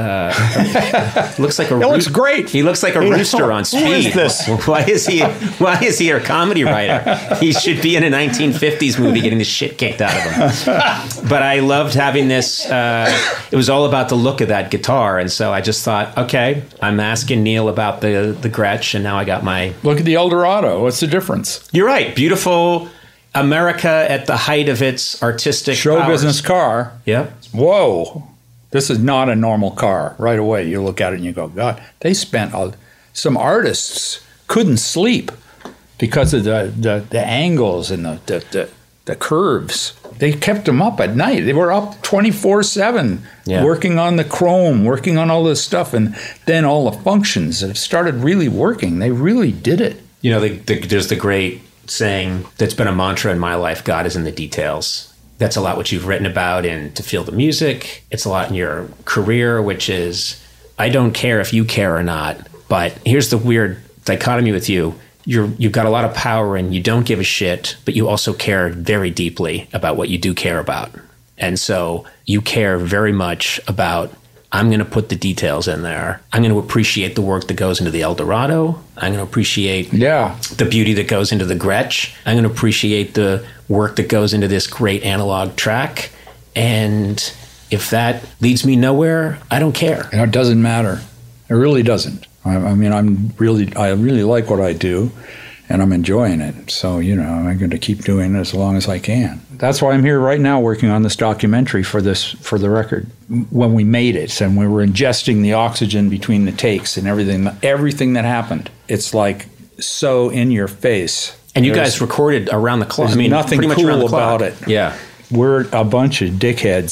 looks like a. It looks great. He looks like a rooster on speed. Who is this? Why is he a comedy writer? He should be in a 1950s movie getting the shit kicked out of him. But I loved having this. It was all about the look of that guitar, and so I just thought, okay, I'm asking Neil about the Gretsch, and now I got my. Look at the Eldorado. What's the difference? You're right. Beautiful. America at the height of its artistic show powers. business car. Yep. Whoa. This is not a normal car. Right away, you look at it and you go, God, they spent some artists couldn't sleep because of the angles and the curves. They kept them up at night. They were up 24/7 working on the chrome, working on all this stuff. And then all the functions have started really working. They really did it. You know, there's the great saying that's been a mantra in my life, God is in the details. That's a lot what you've written about in To Feel the Music. It's a lot in your career, which is, I don't care if you care or not, but here's the weird dichotomy with you. You've got a lot of power and you don't give a shit, but you also care very deeply about what you do care about. And so you care very much about, I'm going to put the details in there. I'm going to appreciate the work that goes into the Eldorado. I'm going to appreciate the beauty that goes into the Gretsch. I'm going to appreciate the work that goes into this great analog track. And if that leads me nowhere, I don't care. It doesn't matter. It really doesn't. I mean, I really like what I do, and I'm enjoying it. So, I'm going to keep doing it as long as I can. That's why I'm here right now working on this documentary for the record. When we made it and we were ingesting the oxygen between the takes and everything that happened, it's like so in your face. And you guys recorded around the clock. There's nothing pretty much cool around the clock. about it. Yeah. We're a bunch of dickheads.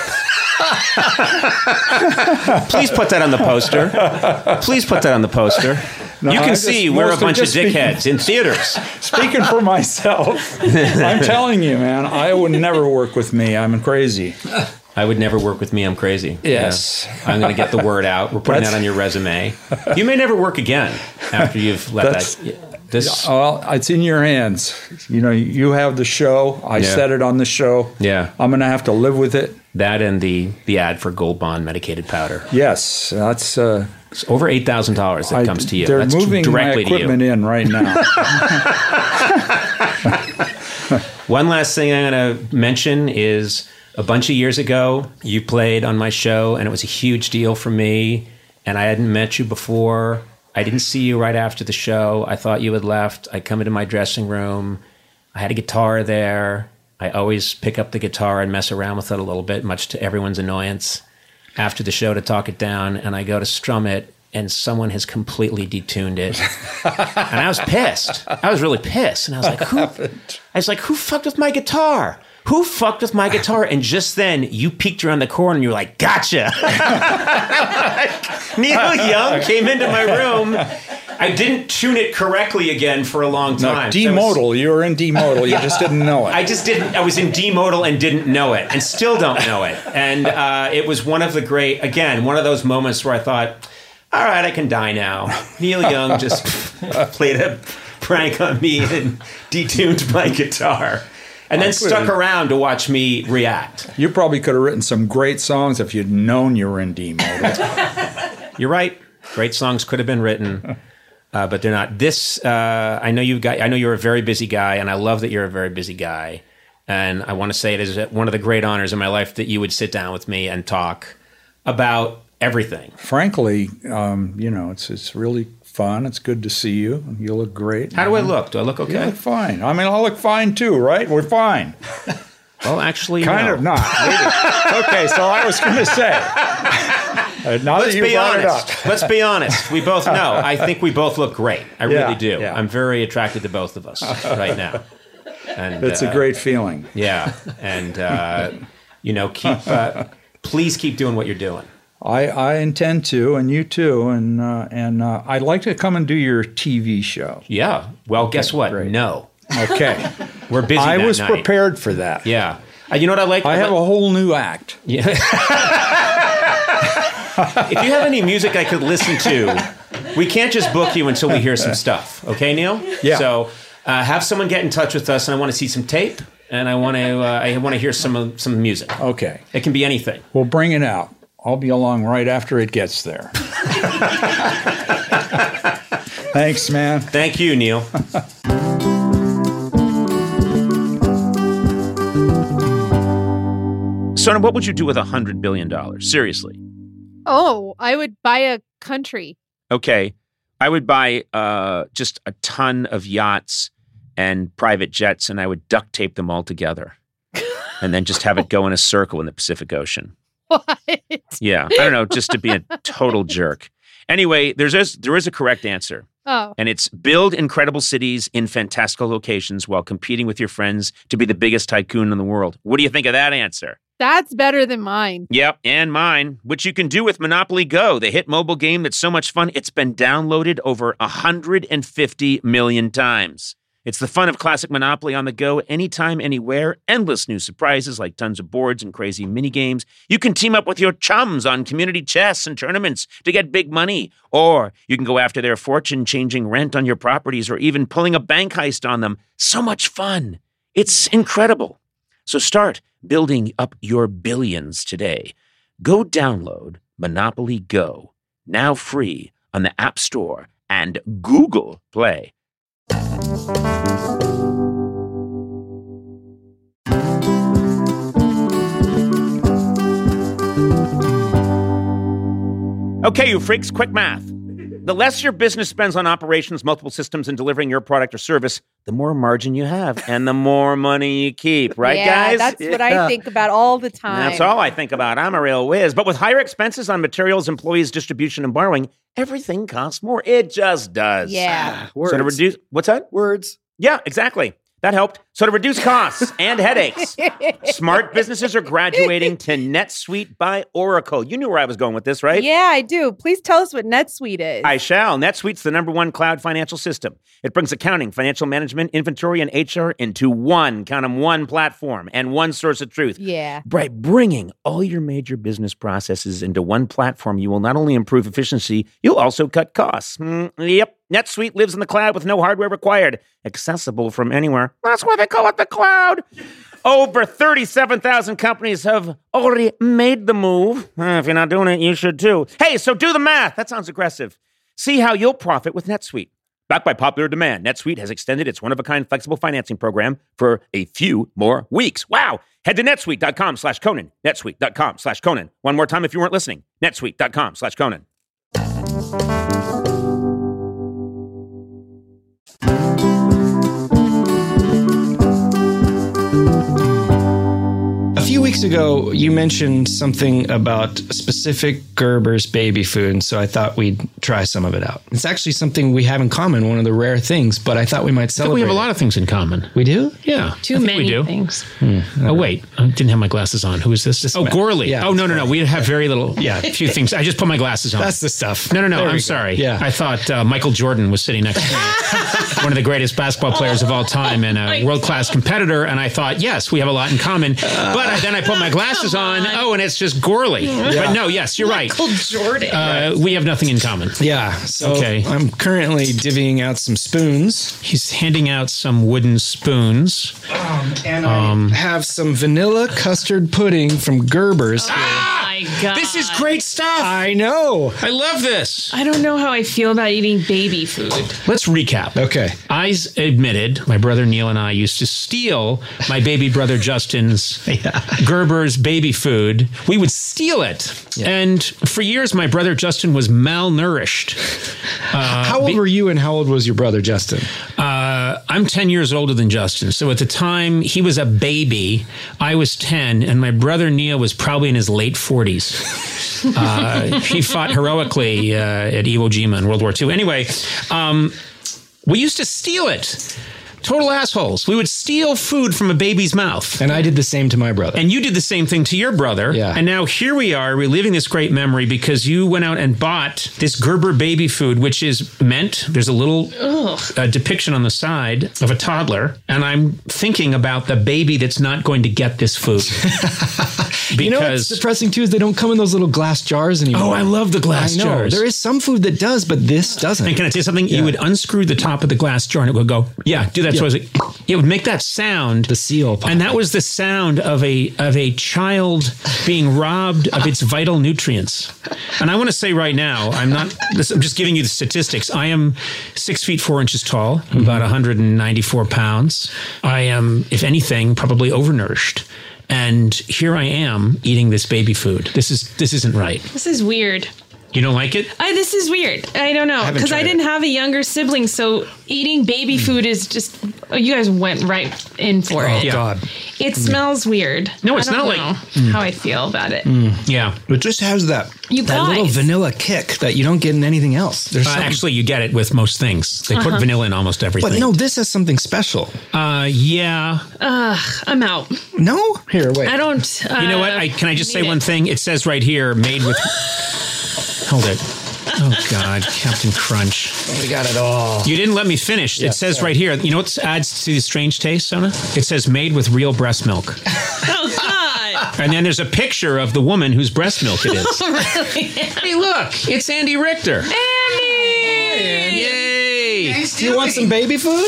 Please put that on the poster. Please put that on the poster. No, you can see we're a bunch of dickheads in theaters. Speaking for myself, I'm telling you, man, I would never work with me. I'm crazy. I would never work with me. I'm crazy. Yes. Yeah. I'm going to get the word out. We're putting that on your resume. You may never work again after you've let that. Well, it's in your hands. You have the show. I said it on the show. Yeah. I'm going to have to live with it. That and the ad for Gold Bond medicated powder. Yes, that's it's over $8,000 that comes to you. They're that's moving directly my equipment to you. in right now. One last thing I'm going to mention is a bunch of years ago, you played on my show, and it was a huge deal for me. And I hadn't met you before. I didn't see you right after the show. I thought you had left. I come into my dressing room. I had a guitar there. I always pick up the guitar and mess around with it a little bit, much to everyone's annoyance, after the show to talk it down. And I go to strum it, and someone has completely detuned it. And I was pissed. I was really pissed. And I was like, who fucked with my guitar? Who fucked with my guitar? And just then, you peeked around the corner and you were like, gotcha. Neil Young came into my room. I didn't tune it correctly again for a long time. No, D-modal. You were in D-modal. You just didn't know it. I was in D-modal and didn't know it, and still don't know it. And it was one of those moments where I thought, all right, I can die now. Neil Young just played a prank on me and detuned my guitar. And then stuck around to watch me react. You probably could have written some great songs if you'd known you were in D-modal. You're right. Great songs could have been written, but they're not. I know you're a very busy guy, and I love that you're a very busy guy. And I want to say it is one of the great honors in my life that you would sit down with me and talk about everything. Frankly, it's really fun. It's good to see you. You look great. How do I look? Do I look okay? You look fine. I mean, I look fine too, right? We're fine. Well, actually, kind of not. Okay, so I was going to say. Let's be honest. Let's be honest. We both know. I think we both look great. I really do. Yeah. I'm very attracted to both of us right now. And it's a great feeling. Yeah, and please keep doing what you're doing. I intend to, and you too, and I'd like to come and do your TV show. Yeah. Well, guess what? Great. No. Okay. We're busy. I was night. prepared for that. Yeah. You know what I like? I have a whole new act. Yeah. If you have any music I could listen to, we can't just book you until we hear some stuff. Okay, Neil? Yeah. So have someone get in touch with us, and I want to see some tape, and I want to hear some music. Okay. It can be anything. Well, bring it out. I'll be along right after it gets there. Thanks, man. Thank you, Neil. Sona, what would you do with $100 billion? Seriously. Oh, I would buy a country. Okay. I would buy just a ton of yachts and private jets, and I would duct tape them all together and then just have it go in a circle in the Pacific Ocean. What? Yeah. I don't know, just to be a total jerk. Anyway, there is a correct answer. Oh. And it's build incredible cities in fantastical locations while competing with your friends to be the biggest tycoon in the world. What do you think of that answer? That's better than mine. Yep, and mine, which you can do with Monopoly Go, the hit mobile game that's so much fun, it's been downloaded over 150 million times. It's the fun of classic Monopoly on the go, anytime, anywhere, endless new surprises like tons of boards and crazy mini-games. You can team up with your chums on community chess and tournaments to get big money, or you can go after their fortune changing rent on your properties or even pulling a bank heist on them. So much fun. It's incredible. So start building up your billions today. Go download Monopoly Go, now free on the App Store and Google Play. Okay, you freaks, quick math. The less your business spends on operations, multiple systems, and delivering your product or service, the more margin you have and the more money you keep. Right, guys? That's what I think about all the time. That's all I think about. I'm a real whiz. But with higher expenses on materials, employees, distribution, and borrowing, everything costs more. It just does. Yeah. Words. So to reduce... What's that? Words. Yeah, exactly. That helped. So to reduce costs and headaches, smart businesses are graduating to NetSuite by Oracle. You knew where I was going with this, right? Yeah, I do. Please tell us what NetSuite is. I shall. NetSuite's the #1 cloud financial system. It brings accounting, financial management, inventory, and HR into one platform and one source of truth. Yeah. By bringing all your major business processes into one platform, you will not only improve efficiency, you'll also cut costs. Yep. NetSuite lives in the cloud with no hardware required, accessible from anywhere. That's why they call it the cloud. Over 37,000 companies have already made the move. If you're not doing it, you should too. Hey, so do the math. That sounds aggressive. See how you'll profit with NetSuite. Backed by popular demand, NetSuite has extended its one-of-a-kind flexible financing program for a few more weeks. Wow. Head to netsuite.com/Conan. netsuite.com/Conan. One more time if you weren't listening. netsuite.com/Conan. A few weeks ago, you mentioned something about specific Gerber's baby food, so I thought we'd try some of it out. It's actually something we have in common, one of the rare things, but I thought we might celebrate. We have a lot of things in common. We do? Yeah. Too many things. Oh, wait. I didn't have my glasses on. Who is this? Gorley. Yeah, no. We have very little. Yeah, a few things. I just put my glasses on. That's the stuff. No. I'm sorry. Yeah. I thought Michael Jordan was sitting next to me. One of the greatest basketball players of all time and a world-class competitor. And I thought, yes, we have a lot in common. But then I put my glasses on. Oh, and it's just Gorley. Yeah. But no, yes, you're right. Michael Jordan. We have nothing in common. Yeah. So I'm currently divvying out some spoons. He's handing out some wooden spoons. And I have some vanilla custard pudding from Gerber's. My God. This is great stuff. I know. I love this. I don't know how I feel about eating baby food. Let's recap. Okay. I admitted, my brother Neil and I used to steal my baby brother Justin's Gerber's baby food. We would steal it. Yeah. And for years, my brother Justin was malnourished. How old were you and how old was your brother Justin? I'm 10 years older than Justin. So at the time, he was a baby. I was 10, and my brother Neil was probably in his late 40s. He fought heroically at Iwo Jima in World War II. Anyway, we used to steal it. Total assholes. We would steal food from a baby's mouth. And I did the same to my brother. And you did the same thing to your brother. Yeah. And now here we are reliving this great memory because you went out and bought this Gerber baby food, which is meant, there's a little depiction on the side of a toddler. And I'm thinking about the baby that's not going to get this food. You know what's depressing too is they don't come in those little glass jars anymore. Oh, I love the glass jars. There is some food that does, but this doesn't. And can I tell you something? Yeah. You would unscrew the top of the glass jar and it would go, yeah, do that. Yeah. So it would make that sound. The seal pop. And that was the sound of a child being robbed of its vital nutrients. And I want to say right now, I'm just giving you the statistics. I am 6 feet 4 inches tall, about 194 pounds. I am, if anything, probably overnourished. And here I am eating this baby food. This isn't right. This is weird. You don't like it? This is weird. I don't know. Because I didn't have a younger sibling, so eating baby food is just... you guys went right in for it. Oh, God. It smells weird. No, it's not like... how I feel about it. Yeah. It just has that little vanilla kick that you don't get in anything else. Actually, you get it with most things. They put vanilla in almost everything. But no, this has something special. Yeah. I'm out. No? Here, wait. I don't... you know what? Can I just say one thing? It says right here, made with... Hold it. Oh, God. Captain Crunch. We got it all. You didn't let me finish. It says right here, you know what adds to the strange taste, Sona? It says made with real breast milk. Oh, God. And then there's a picture of the woman whose breast milk it is. Really? Hey, look. It's Andy Richter. Andy! Yay! Do you want some baby food?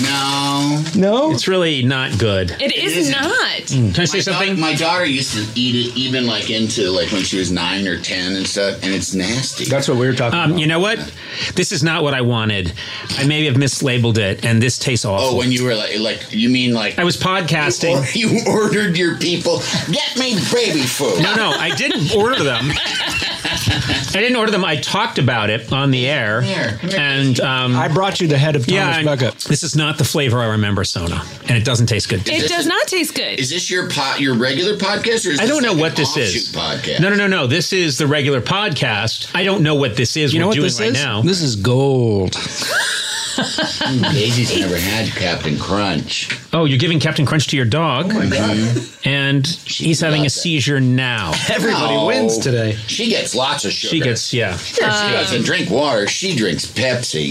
No? It's really not good. It is not. Can I say something? My daughter used to eat it even into when she was 9 or 10 and stuff, and it's nasty. That's what we were talking about. You know what? This is not what I wanted. I maybe have mislabeled it, and this tastes awful. Oh, when you were you mean I was podcasting. You ordered your people, get me baby food. No, I didn't order them. I didn't order them. I talked about it on the air. And I brought you the head of Thomas Bucket. This is not the flavor I remember, Sona. And it doesn't taste good. It does not taste good. Is this your regular podcast? Or is I don't this know like what an this is. offshoot podcast? No. This is the regular podcast. I don't know what this is You know we're what doing this right is? now. This is gold. Daisy's never had Captain Crunch. Oh, you're giving Captain Crunch to your dog? Oh my God. And he's having a seizure now. Everybody wins today. She gets lots of sugar. She gets, She doesn't drink water. She drinks Pepsi.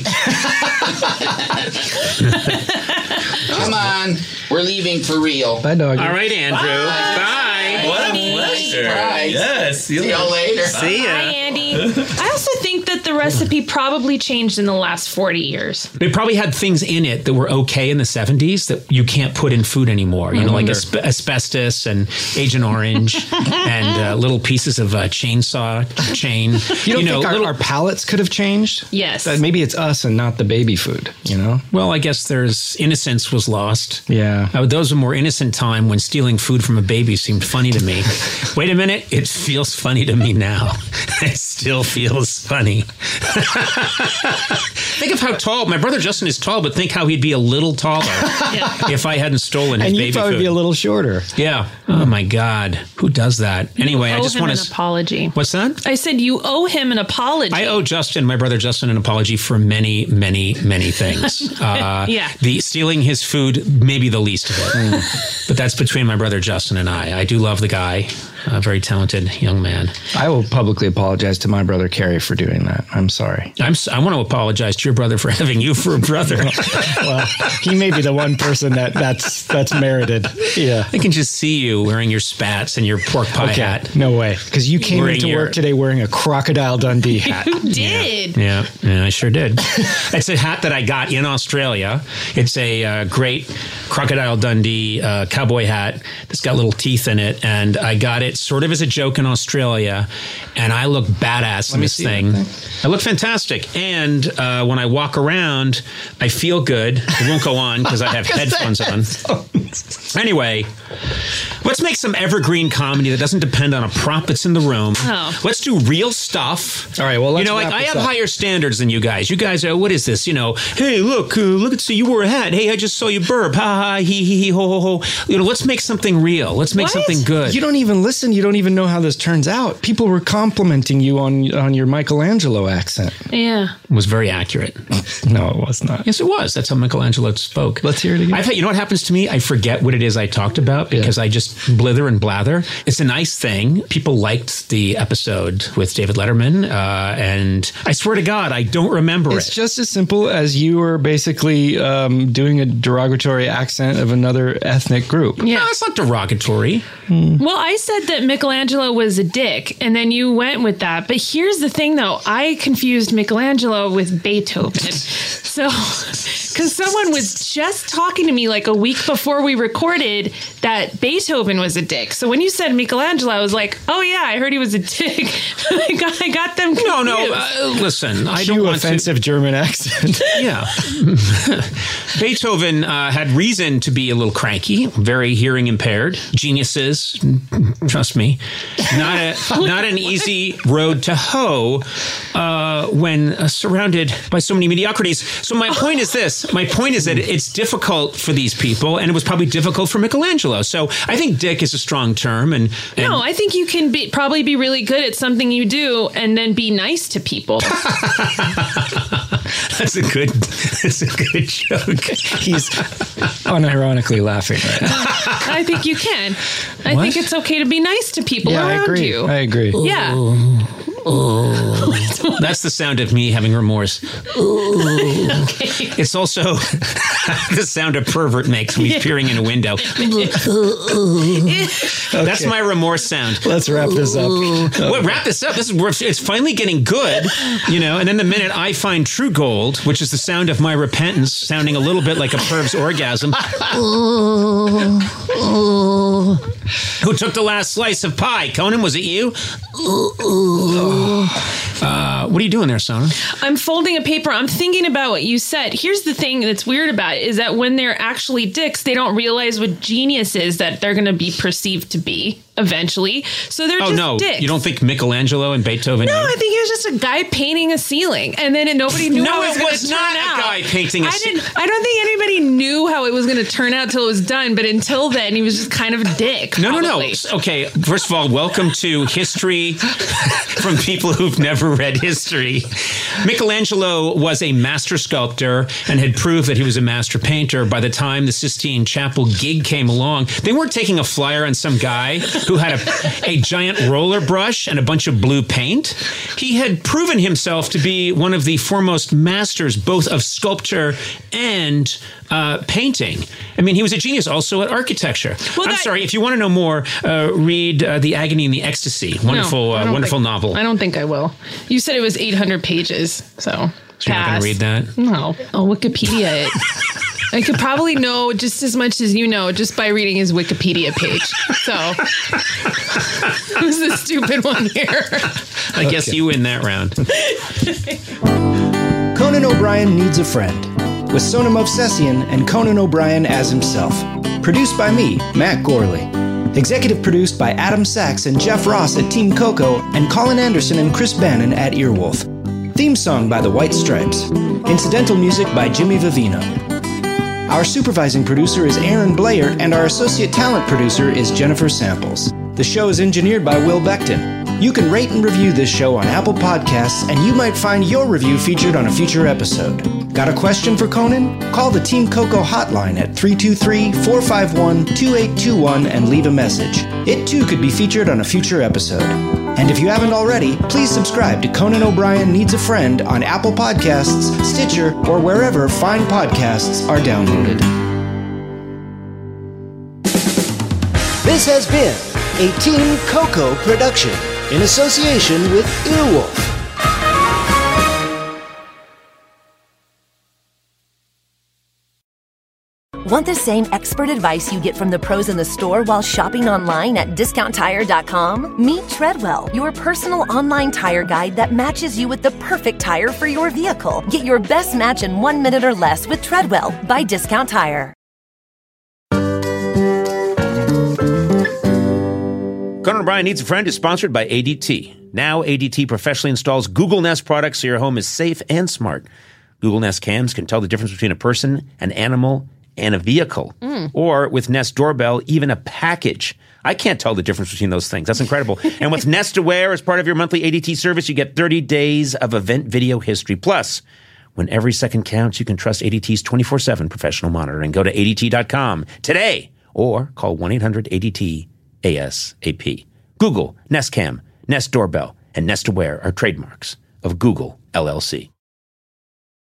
Come on. We're leaving for real. Bye, doggy. All right, Andrew. Bye. What a pleasure. Yes. See you later. See ya. Hi, Andy. I also think that the recipe probably changed in the last 40 years. They probably had things in it that were okay in the 70s that you can't put in food anymore. You know, like asbestos and Agent Orange and little pieces of chainsaw chain. You don't think our palates could have changed? Yes. That maybe it's us and not the baby food, you know? Well, I guess innocence was lost. Yeah. Those were a more innocent time when stealing food from a baby seemed funny to me. Wait a minute. It feels funny to me now. It still feels funny. Think of how tall. My brother Justin is tall, but think how he'd be a little taller if I hadn't stolen his and baby you'd probably food. be a little shorter. Yeah. Oh, my God. Who does that? Anyway, I just want an apology. What's that? I said you owe him an apology. I owe my brother Justin, an apology for many, many, many things. The stealing his food, maybe the least of it. But that's between my brother Justin and I. I do love the guy. A very talented young man. I will publicly apologize to my brother Kerry for doing that. I'm sorry. I want to apologize to your brother for having you for a brother. Well, he may be the one person that's merited. Yeah. I can just see you wearing your spats and your pork pie hat. No way. Because you came into work today wearing a Crocodile Dundee hat. You did. Yeah, I sure did. It's a hat that I got in Australia. It's a great Crocodile Dundee cowboy hat that's got little teeth in it. And I got it sort of as a joke in Australia, and I look badass in this thing. I look fantastic, and when I walk around, I feel good. It won't go on because I have headphones on. Anyway, let's make some evergreen comedy that doesn't depend on a prop that's in the room. Oh. Let's do real stuff. All right, well, let's I have higher standards than you guys. You guys are, what is this? Hey, look, so you wore a hat. Hey, I just saw you burp. Ha ha, he, ho, ho, ho. Let's make something real. Let's make something good. You don't even listen. You don't even know how this turns out. People were complimenting you on your Michelangelo accent. Yeah. It was very accurate. No, it was not. Yes, it was. That's how Michelangelo spoke. Let's hear it again. You know what happens to me? I forget what it is I talked about because I just blither and blather. It's a nice thing. People liked the episode with David Letterman, and I swear to God, I don't remember it. It's just as simple as you were basically doing a derogatory accent of another ethnic group. Yeah. No, it's not derogatory. Well, I said that Michelangelo was a dick, and then you went with that. But here's the thing, though. I confused Michelangelo with Beethoven. So, because someone was just talking to me like a week before we recorded that Beethoven was a dick. So when you said Michelangelo, I was like, oh yeah, I heard he was a dick. I got them confused. No, listen, I don't want offensive German accent. Yeah. Beethoven had reason to be a little cranky, very hearing impaired. Geniuses, trust me, not an easy road to hoe when surrounded by so many mediocrities. So my point is this. My point is that it's difficult for these people, and it was probably difficult for Michelangelo. So I think dick is a strong term. And no, I think you can probably be really good at something you do and then be nice to people. That's a good joke. He's unironically laughing right now. I think you can. I think it's okay to be nice to people around you. I agree. Yeah. That's the sound of me having remorse. Okay. It's also the sound a pervert makes when he's peering in a window. That's my remorse sound. Let's wrap this up. Wrap this up. It's finally getting good, and then the minute I find true gold, which is the sound of my repentance, sounding a little bit like a perv's orgasm. Who took the last slice of pie? Conan, was it you? What are you doing there, Sona? I'm folding a paper. I'm thinking about what you said. Here's the thing that's weird about it is that when they're actually dicks, they don't realize what genius is that they're going to be perceived to be eventually. So they're just dicks. You don't think Michelangelo and Beethoven? No, I think it was just a guy painting a ceiling, and then nobody knew how it was not a guy painting a ceiling. I don't think anybody knew how it was going to turn out till it was done, but until then, he was just kind of a dick. No. Okay, first of all, welcome to history from people who've never read history. Michelangelo was a master sculptor and had proved that he was a master painter. By the time the Sistine Chapel gig came along, they weren't taking a flyer on some guy who had a giant roller brush and a bunch of blue paint. He had proven himself to be one of the foremost masters, both of sculpture and painting. I mean, he was a genius also at architecture. Well, I'm sorry, if you want to know more, read The Agony and the Ecstasy. Wonderful novel. I don't think I will. You said it was 800 pages, so you're not going to read that? No. I'll Wikipedia it. I could probably know just as much as you know just by reading his Wikipedia page. So, who's the stupid one here? I guess you win that round. Conan O'Brien Needs a Friend, with Sona Movsesian and Conan O'Brien as himself. Produced by me, Matt Gorley. Executive produced by Adam Sachs and Jeff Ross at Team Coco and Colin Anderson and Chris Bannon at Earwolf. Theme song by the White Stripes. Incidental music by Jimmy Vivino. Our supervising producer is Aaron Blair, and our associate talent producer is Jennifer Samples. The show is engineered by Will Beckton. You can rate and review this show on Apple Podcasts, and you might find your review featured on a future episode. Got a question for Conan? Call the Team Coco hotline at 323-451-2821 and leave a message. It too could be featured on a future episode. And if you haven't already, please subscribe to Conan O'Brien Needs a Friend on Apple Podcasts, Stitcher, or wherever fine podcasts are downloaded. This has been a Team Coco production in association with Earwolf. Want the same expert advice you get from the pros in the store while shopping online at DiscountTire.com? Meet Treadwell, your personal online tire guide that matches you with the perfect tire for your vehicle. Get your best match in 1 minute or less with Treadwell by Discount Tire. Conan O'Brien Needs a Friend is sponsored by ADT. Now ADT professionally installs Google Nest products so your home is safe and smart. Google Nest cams can tell the difference between a person, an animal, and a vehicle. Or with Nest Doorbell, even a package. I can't tell the difference between those things. That's incredible. And with Nest Aware as part of your monthly ADT service, you get 30 days of event video history. Plus, when every second counts, you can trust ADT's 24/7 professional monitoring. Go to ADT.com today or call 1-800-ADT-ASAP. Google, Nest Cam, Nest Doorbell, and Nest Aware are trademarks of Google, LLC.